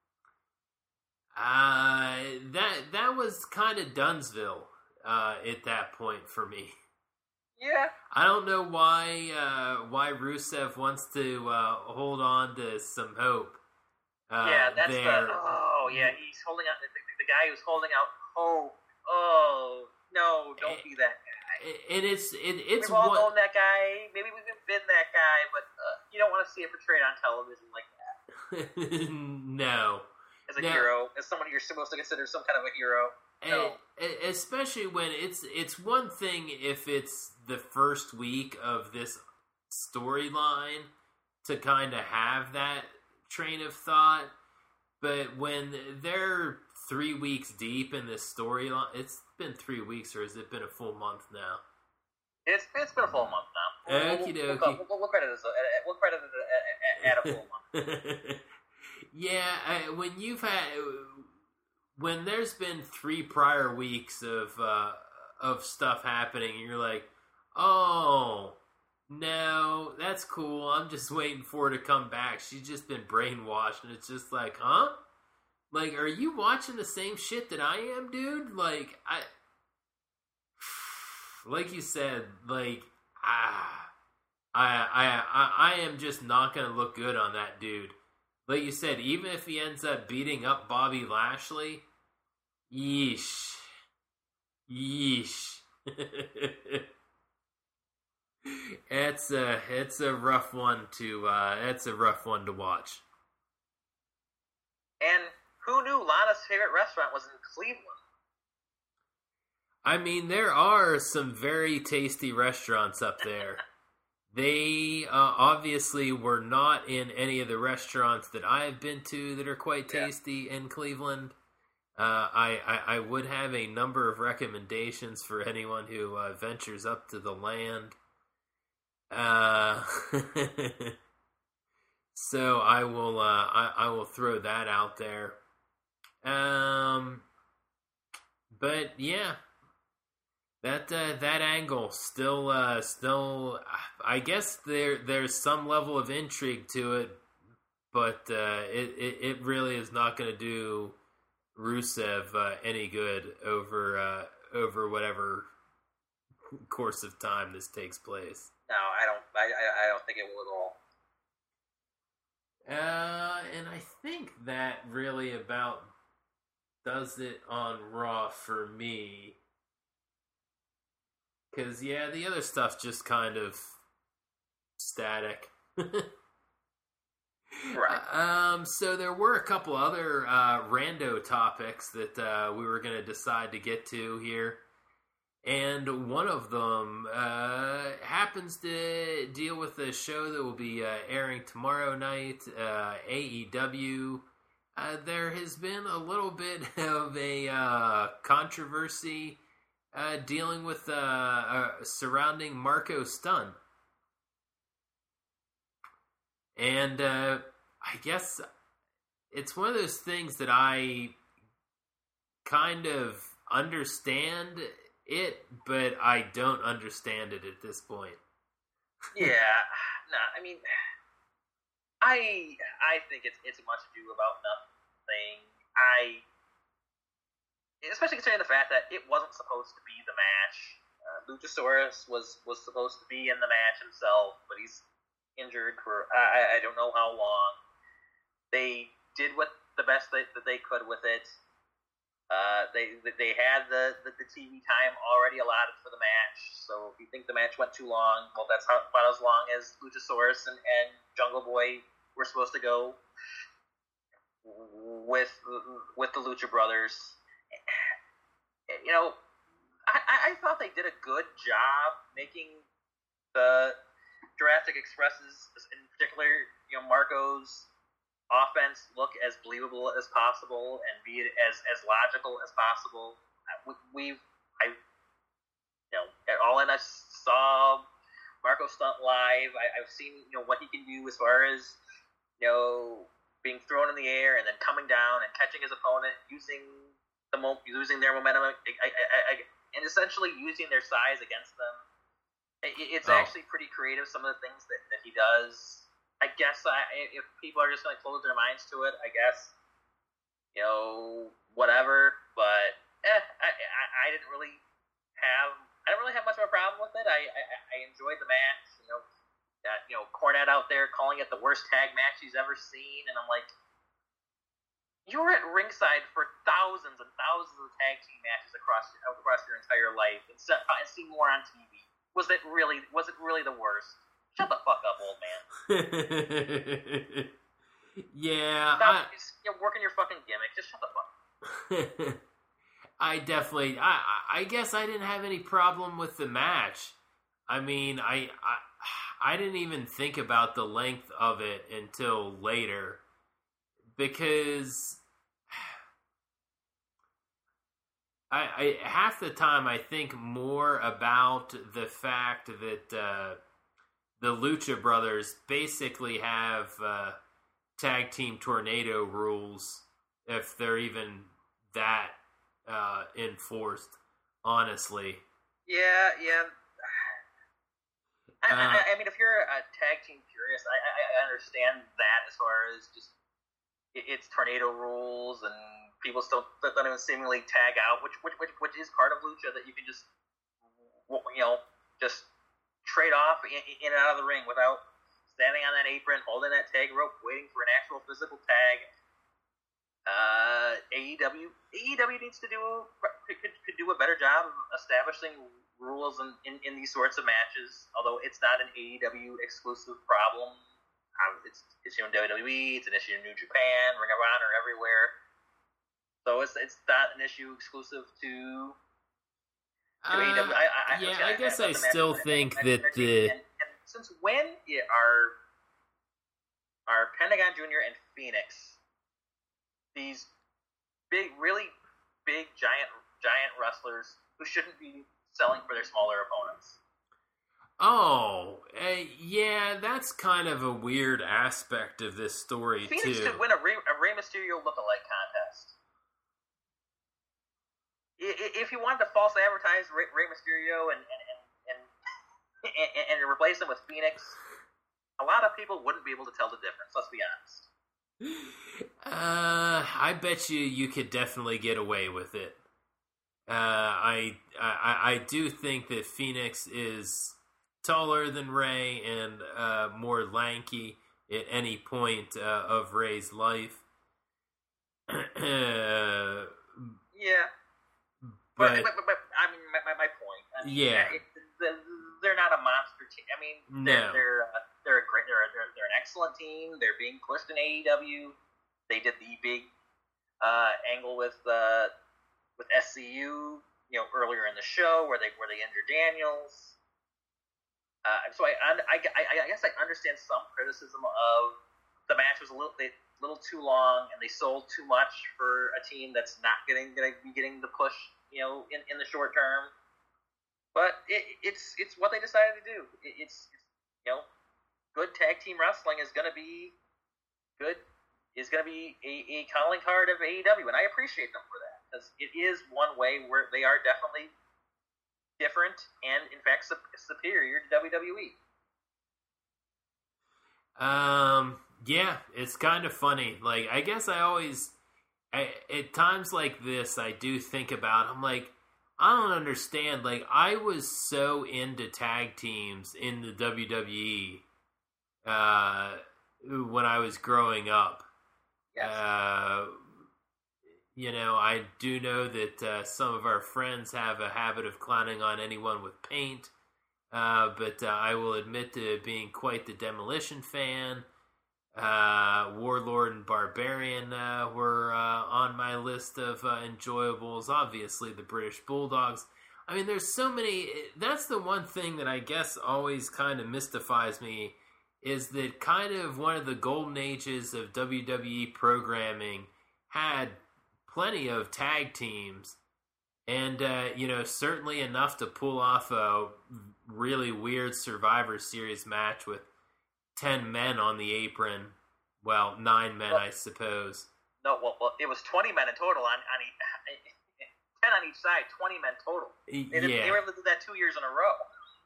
Speaker 1: uh, that that was kind of Dunsville uh, at that point for me.
Speaker 2: Yeah.
Speaker 1: I don't know why uh, why Rusev wants to uh, hold on to some hope. Uh,
Speaker 2: yeah, that's
Speaker 1: there.
Speaker 2: the. Oh, yeah, he's holding out. The, the guy who's holding out hope. Oh no, don't be that guy.
Speaker 1: And it's it, it's
Speaker 2: we've all
Speaker 1: one,
Speaker 2: known that guy. Maybe we've been that guy, but uh, you don't want to see it portrayed on television like that.
Speaker 1: No,
Speaker 2: as a
Speaker 1: no.
Speaker 2: hero, as someone you're supposed to consider some kind of a hero. No.
Speaker 1: And, especially when it's it's one thing if it's the first week of this storyline to kind of have that train of thought, but when they're three weeks deep in this storyline, it's been three weeks, or has it been a full month now?
Speaker 2: It's it's been a full month now.
Speaker 1: Okie
Speaker 2: we'll, we'll,
Speaker 1: dokie.
Speaker 2: we'll, we'll credit it as a, we'll credit it at a full month.
Speaker 1: Yeah, uh, when you've had when there's been three prior weeks of uh, of stuff happening, and you're like, oh. No, that's cool. I'm just waiting for her to come back. She's just been brainwashed, and it's just like, huh? Like, are you watching the same shit that I am, dude? Like, I, like you said, like, ah, I, I, I, I am just not gonna look good on that dude. Like you said, even if he ends up beating up Bobby Lashley, yeesh, yeesh. It's a it's a rough one to uh, it's a rough one to watch.
Speaker 2: And who knew Lana's favorite restaurant was in Cleveland?
Speaker 1: I mean, there are some very tasty restaurants up there. They uh, obviously were not in any of the restaurants that I have been to that are quite tasty yeah. in Cleveland. Uh, I, I I would have a number of recommendations for anyone who uh, ventures up to the land. Uh, so I will, uh, I, I will throw that out there. Um, but yeah, that, uh, that angle still, uh, still, I guess there, there's some level of intrigue to it, but, uh, it, it, it really is not going to do Rusev, uh, any good over, uh, over whatever course of time this takes place.
Speaker 2: No, I don't. I, I, I don't think it will
Speaker 1: at all. Uh, and I think that really about does it on Raw for me. Because, yeah, the other stuff's just kind of static.
Speaker 2: Right.
Speaker 1: Um, so there were a couple other uh, rando topics that uh, we were going to decide to get to here. And one of them uh, happens to deal with a show that will be uh, airing tomorrow night, uh, A E W Uh, there has been a little bit of a uh, controversy uh, dealing with uh, uh, surrounding Marco Stunt. And uh, I guess it's one of those things that I kind of understand it, but I don't understand it at this point.
Speaker 2: Yeah, no, I mean, I I think it's it's much ado about nothing. I, especially considering the fact that it wasn't supposed to be the match. Uh, Luchasaurus was was supposed to be in the match himself, but he's injured for I, I don't know how long. They did what the best they, that they could with it. Uh, they they had the, the, the T V time already allotted for the match, so if you think the match went too long, well, that's how, about as long as Luchasaurus and, and Jungle Boy were supposed to go with with the Lucha Brothers. You know, I, I thought they did a good job making the Jurassic Expresses, in particular, you know, Marco's offense look as believable as possible and be it as, as logical as possible. We, we've, I, you know, at All In, I saw Marco Stunt live. I, I've seen, you know, what he can do as far as, you know, being thrown in the air and then coming down and catching his opponent, using the mo- using their momentum, I, I, I, and essentially using their size against them. It's oh. actually pretty creative, some of the things that, that he does. I guess I, if people are just going to close their minds to it, I guess, you know, whatever. But eh, I, I, I didn't really have I didn't really have much of a problem with it. I I, I enjoyed the match. You know, uh, you know, Cornette out there calling it the worst tag match he's ever seen, and I'm like, you were at ringside for thousands and thousands of tag team matches across across your entire life, and seen more on T V. Was it really? Was it really the worst? Shut the fuck up, old
Speaker 1: man. yeah,
Speaker 2: Stop, I, you're working your fucking gimmick. Just shut the fuck up.
Speaker 1: I definitely. I I guess I didn't have any problem with the match. I mean, I I I didn't even think about the length of it until later, because I, I half the time I think more about the fact that uh, the Lucha Brothers basically have uh, tag team tornado rules, if they're even that uh, enforced. Honestly,
Speaker 2: yeah, yeah. I,
Speaker 1: uh,
Speaker 2: I, I mean, if you're a tag team purist, I, I, I understand that as far as just it, it's tornado rules and people still don't even seemingly tag out, which which which which is part of Lucha, that you can just, you know, just trade off in, in and out of the ring without standing on that apron, holding that tag rope, waiting for an actual physical tag. Uh, A E W A E W needs to do could, could do a better job of establishing rules in, in, in these sorts of matches. Although it's not an A E W exclusive problem, um, it's it's in W W E, it's an issue in New Japan, Ring of Honor, everywhere. So it's it's not an issue exclusive to, to
Speaker 1: uh,
Speaker 2: A E W. I, I,
Speaker 1: yeah,
Speaker 2: I,
Speaker 1: I guess I, I still matches, think
Speaker 2: and,
Speaker 1: that
Speaker 2: and,
Speaker 1: the
Speaker 2: and, and since when are are Pentagon Junior and Phoenix, these big, really big, giant, giant wrestlers who shouldn't be selling for their smaller opponents?
Speaker 1: Oh, uh, yeah, that's kind of a weird aspect of this story,
Speaker 2: Phoenix
Speaker 1: too.
Speaker 2: Phoenix could win a Rey, a Rey Mysterio lookalike contest. If you wanted to false advertise Rey, Rey Mysterio and and, and, and and replace him with Phoenix, a lot of people wouldn't be able to tell the difference, let's be honest.
Speaker 1: Uh, I bet you you could definitely get away with it. Uh, I, I I do think that Phoenix is taller than Rey and uh, more lanky at any point uh, of Rey's life. uh,
Speaker 2: yeah, but, but, but, but I mean, my, my point. I mean,
Speaker 1: yeah,
Speaker 2: it, they're not a monster team. I mean, they're
Speaker 1: no.
Speaker 2: they're, uh, they're a great, they're, they're they're an excellent team. They're being pushed in A E W. They did the big uh, angle with uh, with S C U, you know, earlier in the show where they where they injured Daniels. Uh, so I, I I I guess I understand some criticism of the match was a little bit little too long, and they sold too much for a team that's not getting going to be getting the push, you know, in, in the short term. But it, it's it's what they decided to do. It, it's, it's you know, good tag team wrestling is going to be good. Is going to be a, a calling card of A E W, and I appreciate them for that, because it is one way where they are definitely different and, in fact, su- superior to W W E.
Speaker 1: Um, yeah, it's kind of funny. Like, I guess I always, I, at times like this, I do think about, I'm like, I don't understand. Like, I was so into tag teams in the W W E uh, when I was growing up.
Speaker 2: Yes.
Speaker 1: Uh, you know, I do know that uh, some of our friends have a habit of clowning on anyone with paint, uh, but uh, I will admit to being quite the Demolition fan. Uh, Warlord and Barbarian uh, were uh, on my list of uh, enjoyables. Obviously, the British Bulldogs. I mean, there's so many. That's the one thing that I guess always kind of mystifies me, is that kind of one of the golden ages of W W E programming had plenty of tag teams, and, uh, you know, certainly enough to pull off a really weird Survivor Series match with ten men on the apron. Well, nine men, well, I suppose.
Speaker 2: No, well, well, it was twenty men in total on, on each, ten on each side, twenty men total. They, did,
Speaker 1: yeah.
Speaker 2: they were able to do that two years in a row.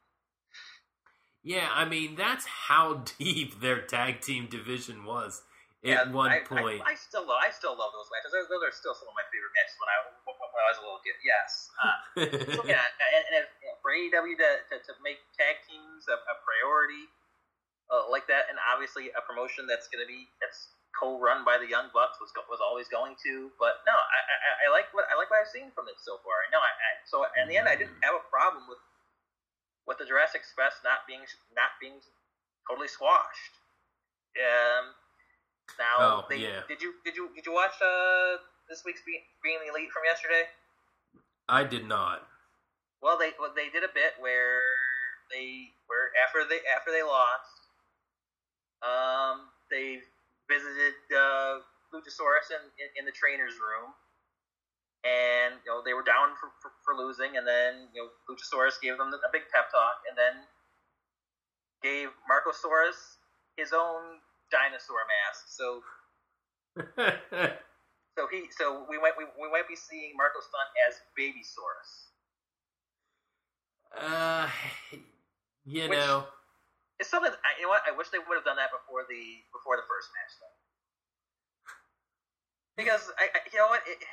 Speaker 1: Yeah, I mean, that's how deep their tag team division was at
Speaker 2: yeah,
Speaker 1: one
Speaker 2: I,
Speaker 1: point.
Speaker 2: I, I still love, I still love those matches. Those, those are still some of my favorite matches when I when I was a little kid. Yes. Uh, so yeah, and, and if, you know, for A E W to, to, to make tag teams a, a priority uh, like that, and obviously a promotion that's going to be that's co-run by the Young Bucks was was always going to. But no, I, I, I like what I like what I've seen from it so far. No, I, I so in the end, I didn't have a problem with. with the Jurassic Express not being not being totally squashed. Um, now,
Speaker 1: oh,
Speaker 2: they,
Speaker 1: yeah.
Speaker 2: did you did you did you watch uh, this week's Being, Being the Elite from yesterday?
Speaker 1: I did not.
Speaker 2: Well, they well, they did a bit where they where after they after they lost, um, they visited uh, Luchasaurus in, in in the trainer's room. And, you know, they were down for, for, for losing, and then, you know, Luchasaurus gave them a big pep talk, and then gave Marcosaurus his own dinosaur mask. So, so he, so we might we, we might be seeing Marco Stunt as Babysaurus.
Speaker 1: Uh, you
Speaker 2: Which
Speaker 1: know,
Speaker 2: it's something. You know what? I wish they would have done that before the before the first match, though. Because I, I you know what. It,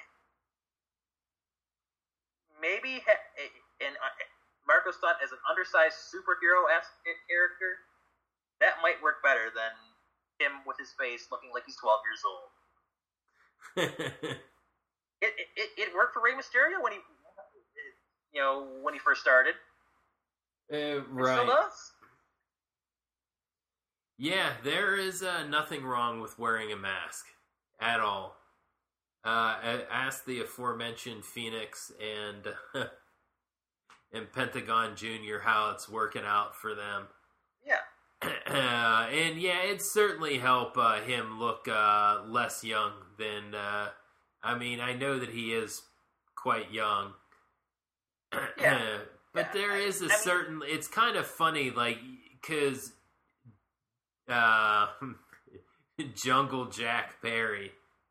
Speaker 2: Maybe in Marco Stunt as an undersized superhero-esque character, that might work better than him with his face looking like he's twelve years old. it, it it worked for Rey Mysterio when he, you know, when he first started.
Speaker 1: Uh, right.
Speaker 2: It still does.
Speaker 1: Yeah, there is uh, nothing wrong with wearing a mask at all. Uh, ask the aforementioned Phoenix and and Pentagon Junior how it's working out for them.
Speaker 2: Yeah.
Speaker 1: Uh, and yeah, it certainly helped uh, him look uh, less young than. Uh, I mean, I know that he is quite young.
Speaker 2: Yeah.
Speaker 1: But
Speaker 2: yeah.
Speaker 1: there is a
Speaker 2: I
Speaker 1: certain.
Speaker 2: Mean,
Speaker 1: it's kind of funny, like, because uh, Jungle Jack Perry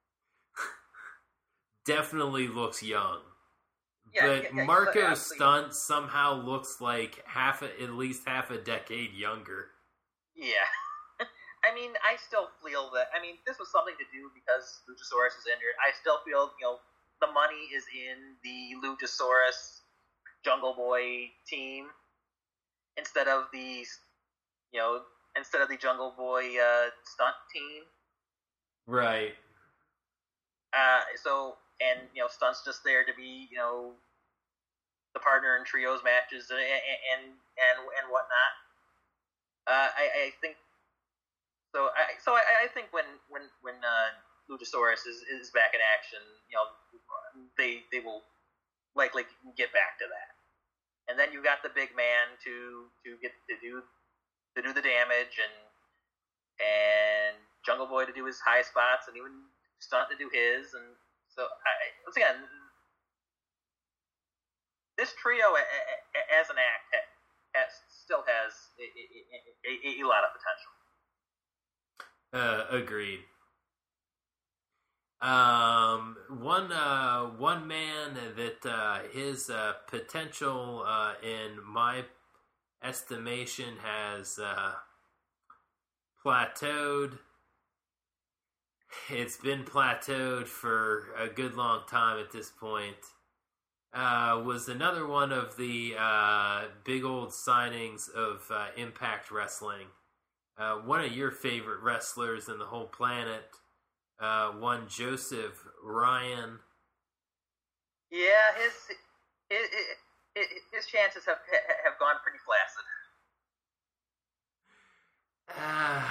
Speaker 1: definitely looks young.
Speaker 2: Yeah,
Speaker 1: but
Speaker 2: yeah, yeah,
Speaker 1: Marco
Speaker 2: yeah,
Speaker 1: Stunt somehow looks like half a, at least half a decade younger.
Speaker 2: Yeah. I mean, I still feel that, I mean, this was something to do because Luchasaurus is injured. I still feel, you know, the money is in the Luchasaurus Jungle Boy team instead of the, you know, instead of the Jungle Boy uh, Stunt team.
Speaker 1: Right.
Speaker 2: Uh, so, and, you know, Stunt's just there to be, you know, the partner in trios matches and and and, and whatnot. Uh, I, I think so. I so I, I think when when when uh, Luchasaurus is, is back in action, you know, they they will likely get back to that. And then you got the big man to to get to do to do the damage, and and Jungle Jungle Boy to do his high spots, and even Stunt to do his, and so I, once again, this trio as an act has, still has a, a, a, a lot of potential.
Speaker 1: Uh, agreed. Um, one uh, one man that uh, his uh, potential, uh, in my estimation, has uh, plateaued. It's been plateaued for a good long time at this point. Uh, was another one of the uh, big old signings of uh, Impact Wrestling. Uh, one of your favorite wrestlers in the whole planet, uh, one Joseph Ryan.
Speaker 2: Yeah, his his, his, his chances have have gone pretty flaccid.
Speaker 1: Uh,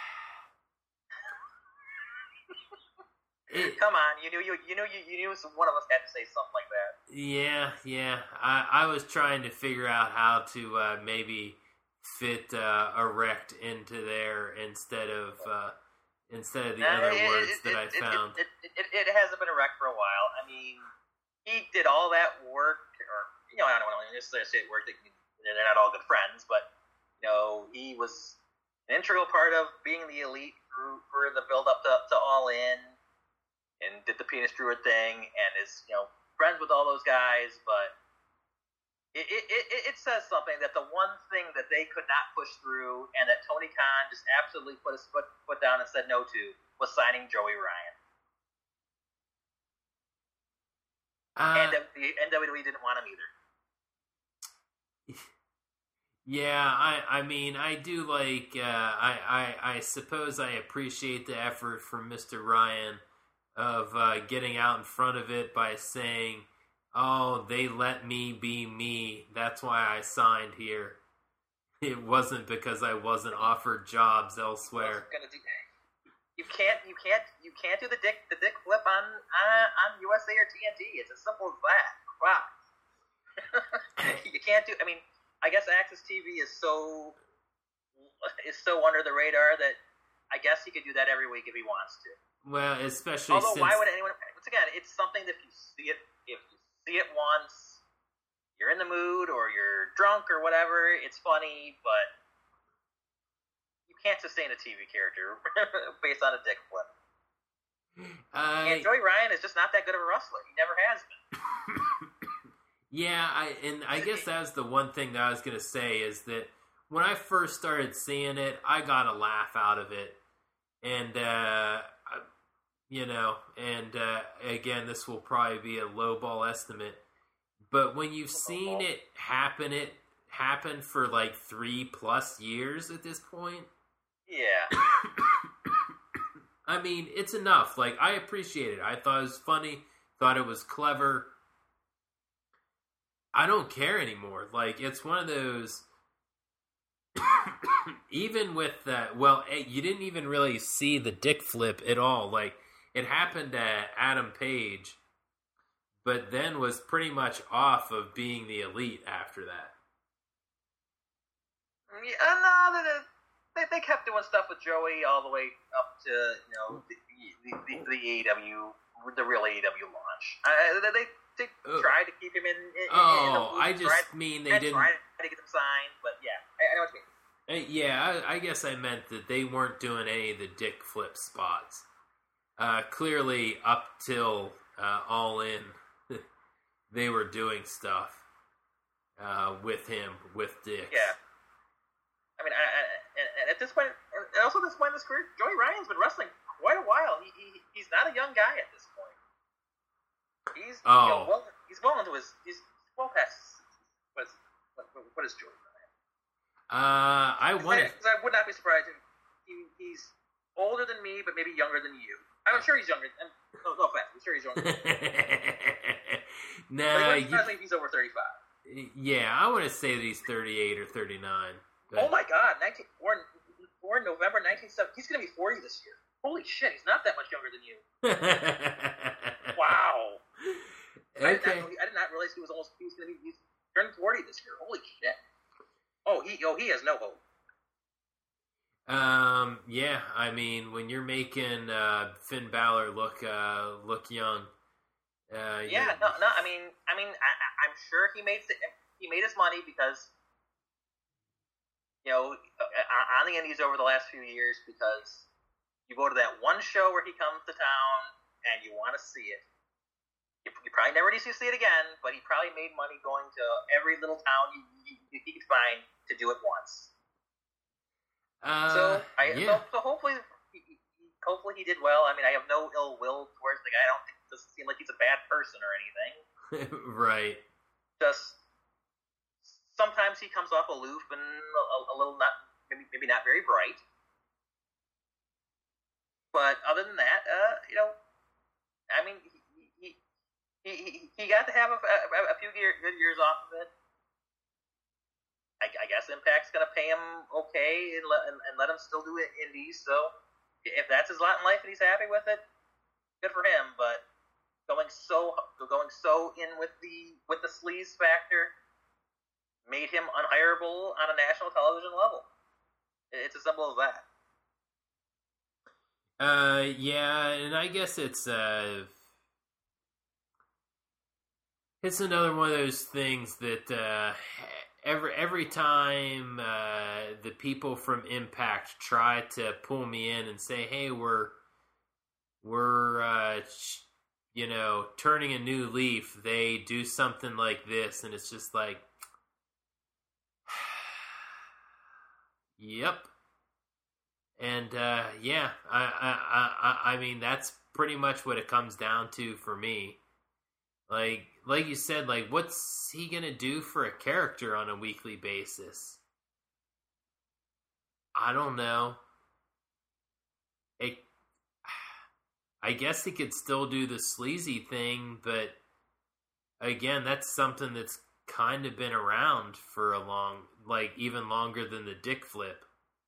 Speaker 1: It,
Speaker 2: Come on, you knew you you knew you, you knew one of us had to say something like that.
Speaker 1: Yeah, yeah. I, I was trying to figure out how to uh, maybe fit uh, erect into there instead of uh, instead of the uh, other it, words it, that it, I found.
Speaker 2: It, it, it, it hasn't been erect for a while. I mean, he did all that work, or you know, I don't want to necessarily say work. That they're not all good friends, but you know, he was an integral part of being the elite for, for the build up to, to All In. And did the penis druid thing, and is, you know, friends with all those guys, but it, it, it, it says something that the one thing that they could not push through, and that Tony Khan just absolutely put his foot, foot down and said no to, was signing Joey Ryan. Uh, and N W E didn't want him either.
Speaker 1: Yeah, I, I mean, I do like, uh, I, I, I suppose I appreciate the effort from Mister Ryan of uh, getting out in front of it by saying, oh, they let me be me. That's why I signed here. It wasn't because I wasn't offered jobs elsewhere.
Speaker 2: Do, you can't, you can't, you can't do the dick, the dick flip on uh, on U S A or T N T. It's as simple as that. Wow. You can't do. I mean, I guess Access T V is so is so under the radar that I guess he could do that every week if he wants to.
Speaker 1: Well, especially
Speaker 2: Although,
Speaker 1: since...
Speaker 2: why would anyone... Once again, it's something that if you see it, if you see it once, you're in the mood, or you're drunk, or whatever, it's funny, but you can't sustain a T V character based on a dick flip.
Speaker 1: Uh,
Speaker 2: and Joey Ryan is just not that good of a wrestler. He never has been.
Speaker 1: Yeah, I and I guess that's the one thing that I was going to say, is that when I first started seeing it, I got a laugh out of it. And, uh... You know, and uh, again, this will probably be a lowball estimate, but when you've seen it happen, it happen for like three plus years at this point.
Speaker 2: Yeah.
Speaker 1: I mean, it's enough. Like, I appreciate it. I thought it was funny. Thought it was clever. I don't care anymore. Like, it's one of those. Even with that, well, you didn't even really see the dick flip at all. Like. It happened to Adam Page, but then was pretty much off of being the elite after that.
Speaker 2: Yeah, no, they, they kept doing stuff with Joey all the way up to, you know, the, the, the, the A E W, the real A E W launch. Uh, they they uh, tried to keep him in. in
Speaker 1: oh,
Speaker 2: in the
Speaker 1: I just
Speaker 2: tried,
Speaker 1: mean they didn't.
Speaker 2: Tried to get him signed, but yeah, I, I know what you
Speaker 1: Uh,
Speaker 2: mean.
Speaker 1: yeah, I, I guess I meant that they weren't doing any of the dick flip spots. Uh, clearly, up till uh, All In, they were doing stuff uh, with him, with Dick.
Speaker 2: Yeah. I mean, I, I, and at this point, and also at this point in his career, Joey Ryan's been wrestling quite a while. He, he He's not a young guy at this point. He's,
Speaker 1: oh.
Speaker 2: you know, well, he's well into his, he's well past, what is, what, what is Joey Ryan?
Speaker 1: Uh, I want to...
Speaker 2: I would not be surprised if he, he's older than me, but maybe younger than you. I'm sure he's younger. I'm, no, no offense. I'm sure he's younger.
Speaker 1: No,
Speaker 2: like,
Speaker 1: you,
Speaker 2: I think he's over thirty-five.
Speaker 1: Yeah, I want to say that he's thirty-eight or thirty-nine. But...
Speaker 2: Oh my God! nineteen, born, born November nineteen seventy. He's going to be forty this year. Holy shit! He's not that much younger than you. Wow.
Speaker 1: Okay.
Speaker 2: I did, not, I did not realize he was almost. He was going to be. He's turning forty this year. Holy shit! Oh, he. Oh, he has no hope.
Speaker 1: Um, yeah, I mean, when you're making uh, Finn Balor look uh, look young, uh,
Speaker 2: Yeah,
Speaker 1: you're
Speaker 2: no, no. I mean, I mean, I, I'm sure he made he made his money because you know on the Indies over the last few years because you go to that one show where he comes to town and you want to see it. You, you probably never need to see it again, but he probably made money going to every little town he, he, he could find to do it once.
Speaker 1: uh,
Speaker 2: So I
Speaker 1: yeah,
Speaker 2: so, so hopefully he, he, hopefully he did well. I mean, I have no ill will towards the guy. I don't think it doesn't seem like he's a bad person or anything.
Speaker 1: right.
Speaker 2: Just sometimes he comes off aloof and a, a little not maybe maybe not very bright. But other than that, uh, you know, I mean, he he, he, he, he got to have a, a, a few year, good years off of it. I, I guess Impact's going to pay him okay and let, and, and let him still do it indies. So if that's his lot in life and he's happy with it, good for him. But going so going so in with the with the sleaze factor made him unhireable on a national television level. It's as simple as that.
Speaker 1: Uh, yeah, and I guess it's uh, it's another one of those things that uh, every every time uh, the people from Impact try to pull me in and say, "Hey, we're we're uh, you know turning a new leaf," they do something like this, and it's just like, yep. And uh, yeah, I, I I I mean that's pretty much what it comes down to for me. Like like you said, like what's he gonna do for a character on a weekly basis? I don't know. It, I guess he could still do the sleazy thing, but again, that's something that's kind of been around for a long, like even longer than the dick flip.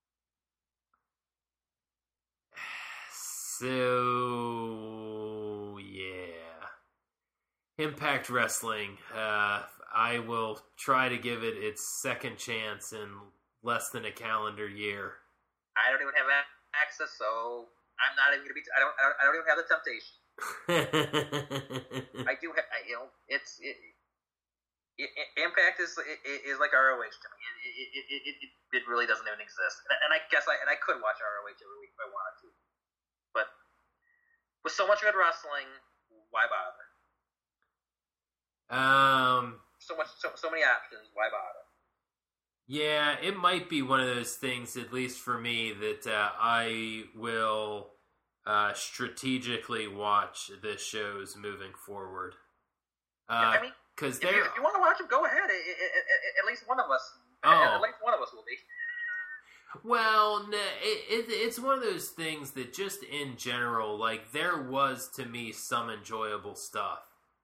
Speaker 1: So yeah, Impact Wrestling. Uh, I will try to give it its second chance in less than a calendar year.
Speaker 2: I don't even have access, so I'm not even gonna be. I don't. I don't, I don't even have the temptation. I do have. You know, it's it, it, it, Impact is is like R O H to me. It it, it, it, it really doesn't even exist. And, and I guess I and I could watch R O H every week if I wanted to. But with so much good wrestling, why bother?
Speaker 1: Um,
Speaker 2: so much, so, so many options. Why bother?
Speaker 1: Yeah, it might be one of those things, at least for me, that uh, I will uh, strategically watch the shows moving forward. Uh,
Speaker 2: yeah, I mean,
Speaker 1: because
Speaker 2: if, you, if you want to watch them, go ahead. At, at, at least one of us.
Speaker 1: Oh.
Speaker 2: At least one of us will be.
Speaker 1: Well, it, it, it's one of those things that just in general, like, there was, to me, some enjoyable stuff.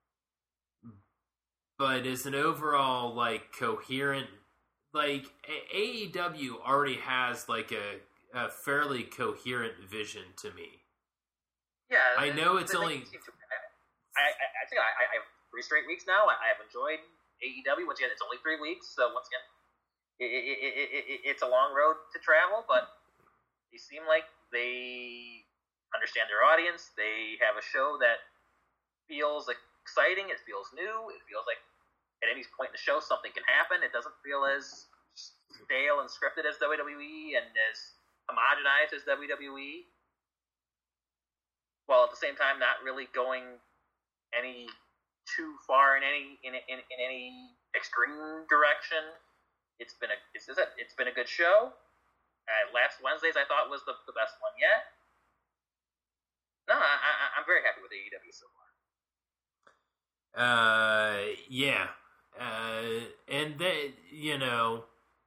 Speaker 1: But as an overall, like, coherent, like, A E W already has, like, a, a fairly coherent vision to me.
Speaker 2: Yeah.
Speaker 1: I know it's
Speaker 2: they,
Speaker 1: only...
Speaker 2: They to, I, I, I think I, I have three straight weeks now. I, I have enjoyed A E W. Once again, it's only three weeks, so once again, It, it, it, it, it's a long road to travel, but they seem like they understand their audience. They have a show that feels exciting. It feels new. It feels like at any point in the show something can happen. It doesn't feel as stale and scripted as W W E and as homogenized as W W E, while at the same time not really going any too far in any in, in, in any extreme direction. It's been a it's, it's been a good show. Uh, last Wednesday's I thought was the, the best one yet. No, I, I, I'm very happy with A E W so
Speaker 1: far. Uh, yeah, uh, and that you know,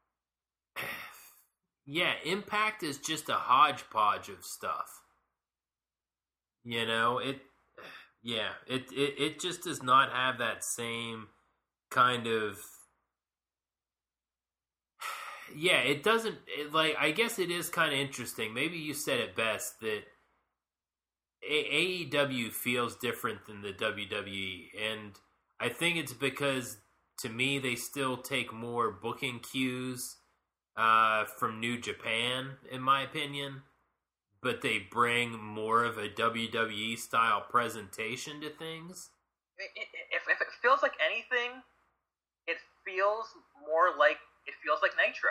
Speaker 1: yeah, Impact is just a hodgepodge of stuff. You know, it, yeah, it it it just does not have that same kind of. Yeah, it doesn't, it, like, I guess it is kind of interesting. Maybe you said it best that A E W feels different than the W W E. And I think it's because, to me, they still take more booking cues uh, from New Japan, in my opinion, but they bring more of a W W E style presentation to things.
Speaker 2: If, if it feels like anything, it feels more like it feels like Nitro.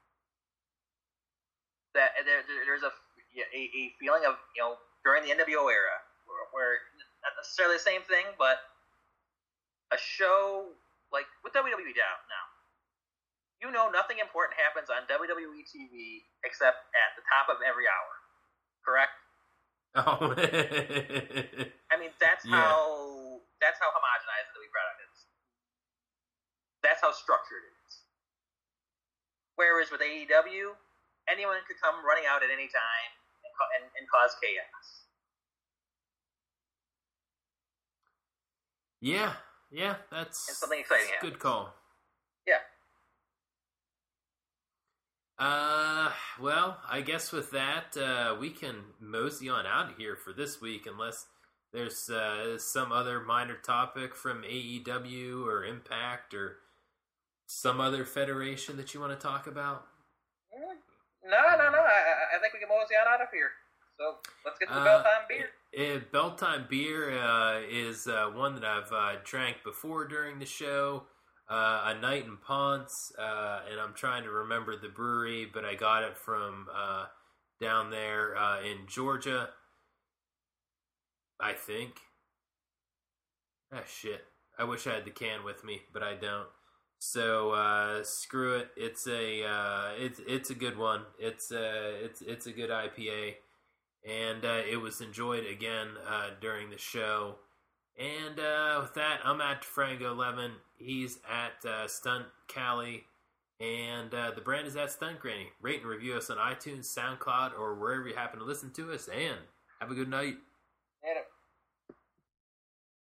Speaker 2: That there, there's a, a a feeling of, you know, during the N W O era where, where not necessarily the same thing, but a show like with W W E now, you know, nothing important happens on W W E T V except at the top of every hour. Correct?
Speaker 1: Oh,
Speaker 2: I mean, that's
Speaker 1: yeah.
Speaker 2: how that's how homogenized the W W E product is. That's how structured it is. Whereas with A E W, anyone could come running out at any time and, and, and cause chaos.
Speaker 1: Yeah, yeah, that's
Speaker 2: and something exciting
Speaker 1: that's a
Speaker 2: happens.
Speaker 1: Good call.
Speaker 2: Yeah.
Speaker 1: Uh, well, I guess with that, uh, we can mosey on out of here for this week, unless there's uh, some other minor topic from A E W or Impact or some other federation that you want to talk about.
Speaker 2: No, no, no. I, I think we can mosey on out of here. So let's get to the uh, Bell Time Beer.
Speaker 1: Uh, Bell Time Beer uh, is uh, one that I've uh, drank before during the show. Uh, a Night in Ponce, uh, and I'm trying to remember the brewery, but I got it from uh, down there uh, in Georgia, I think. Ah, shit. I wish I had the can with me, but I don't. So uh, screw it. It's a uh, it's it's a good one. It's uh, it's it's a good I P A, and uh, it was enjoyed again uh, during the show. And uh, with that, I'm at Frango eleven. He's at uh, Stunt Cali. And uh, the brand is at Stunt Granny. Rate and review us on iTunes, SoundCloud, or wherever you happen to listen to us. And have a good night.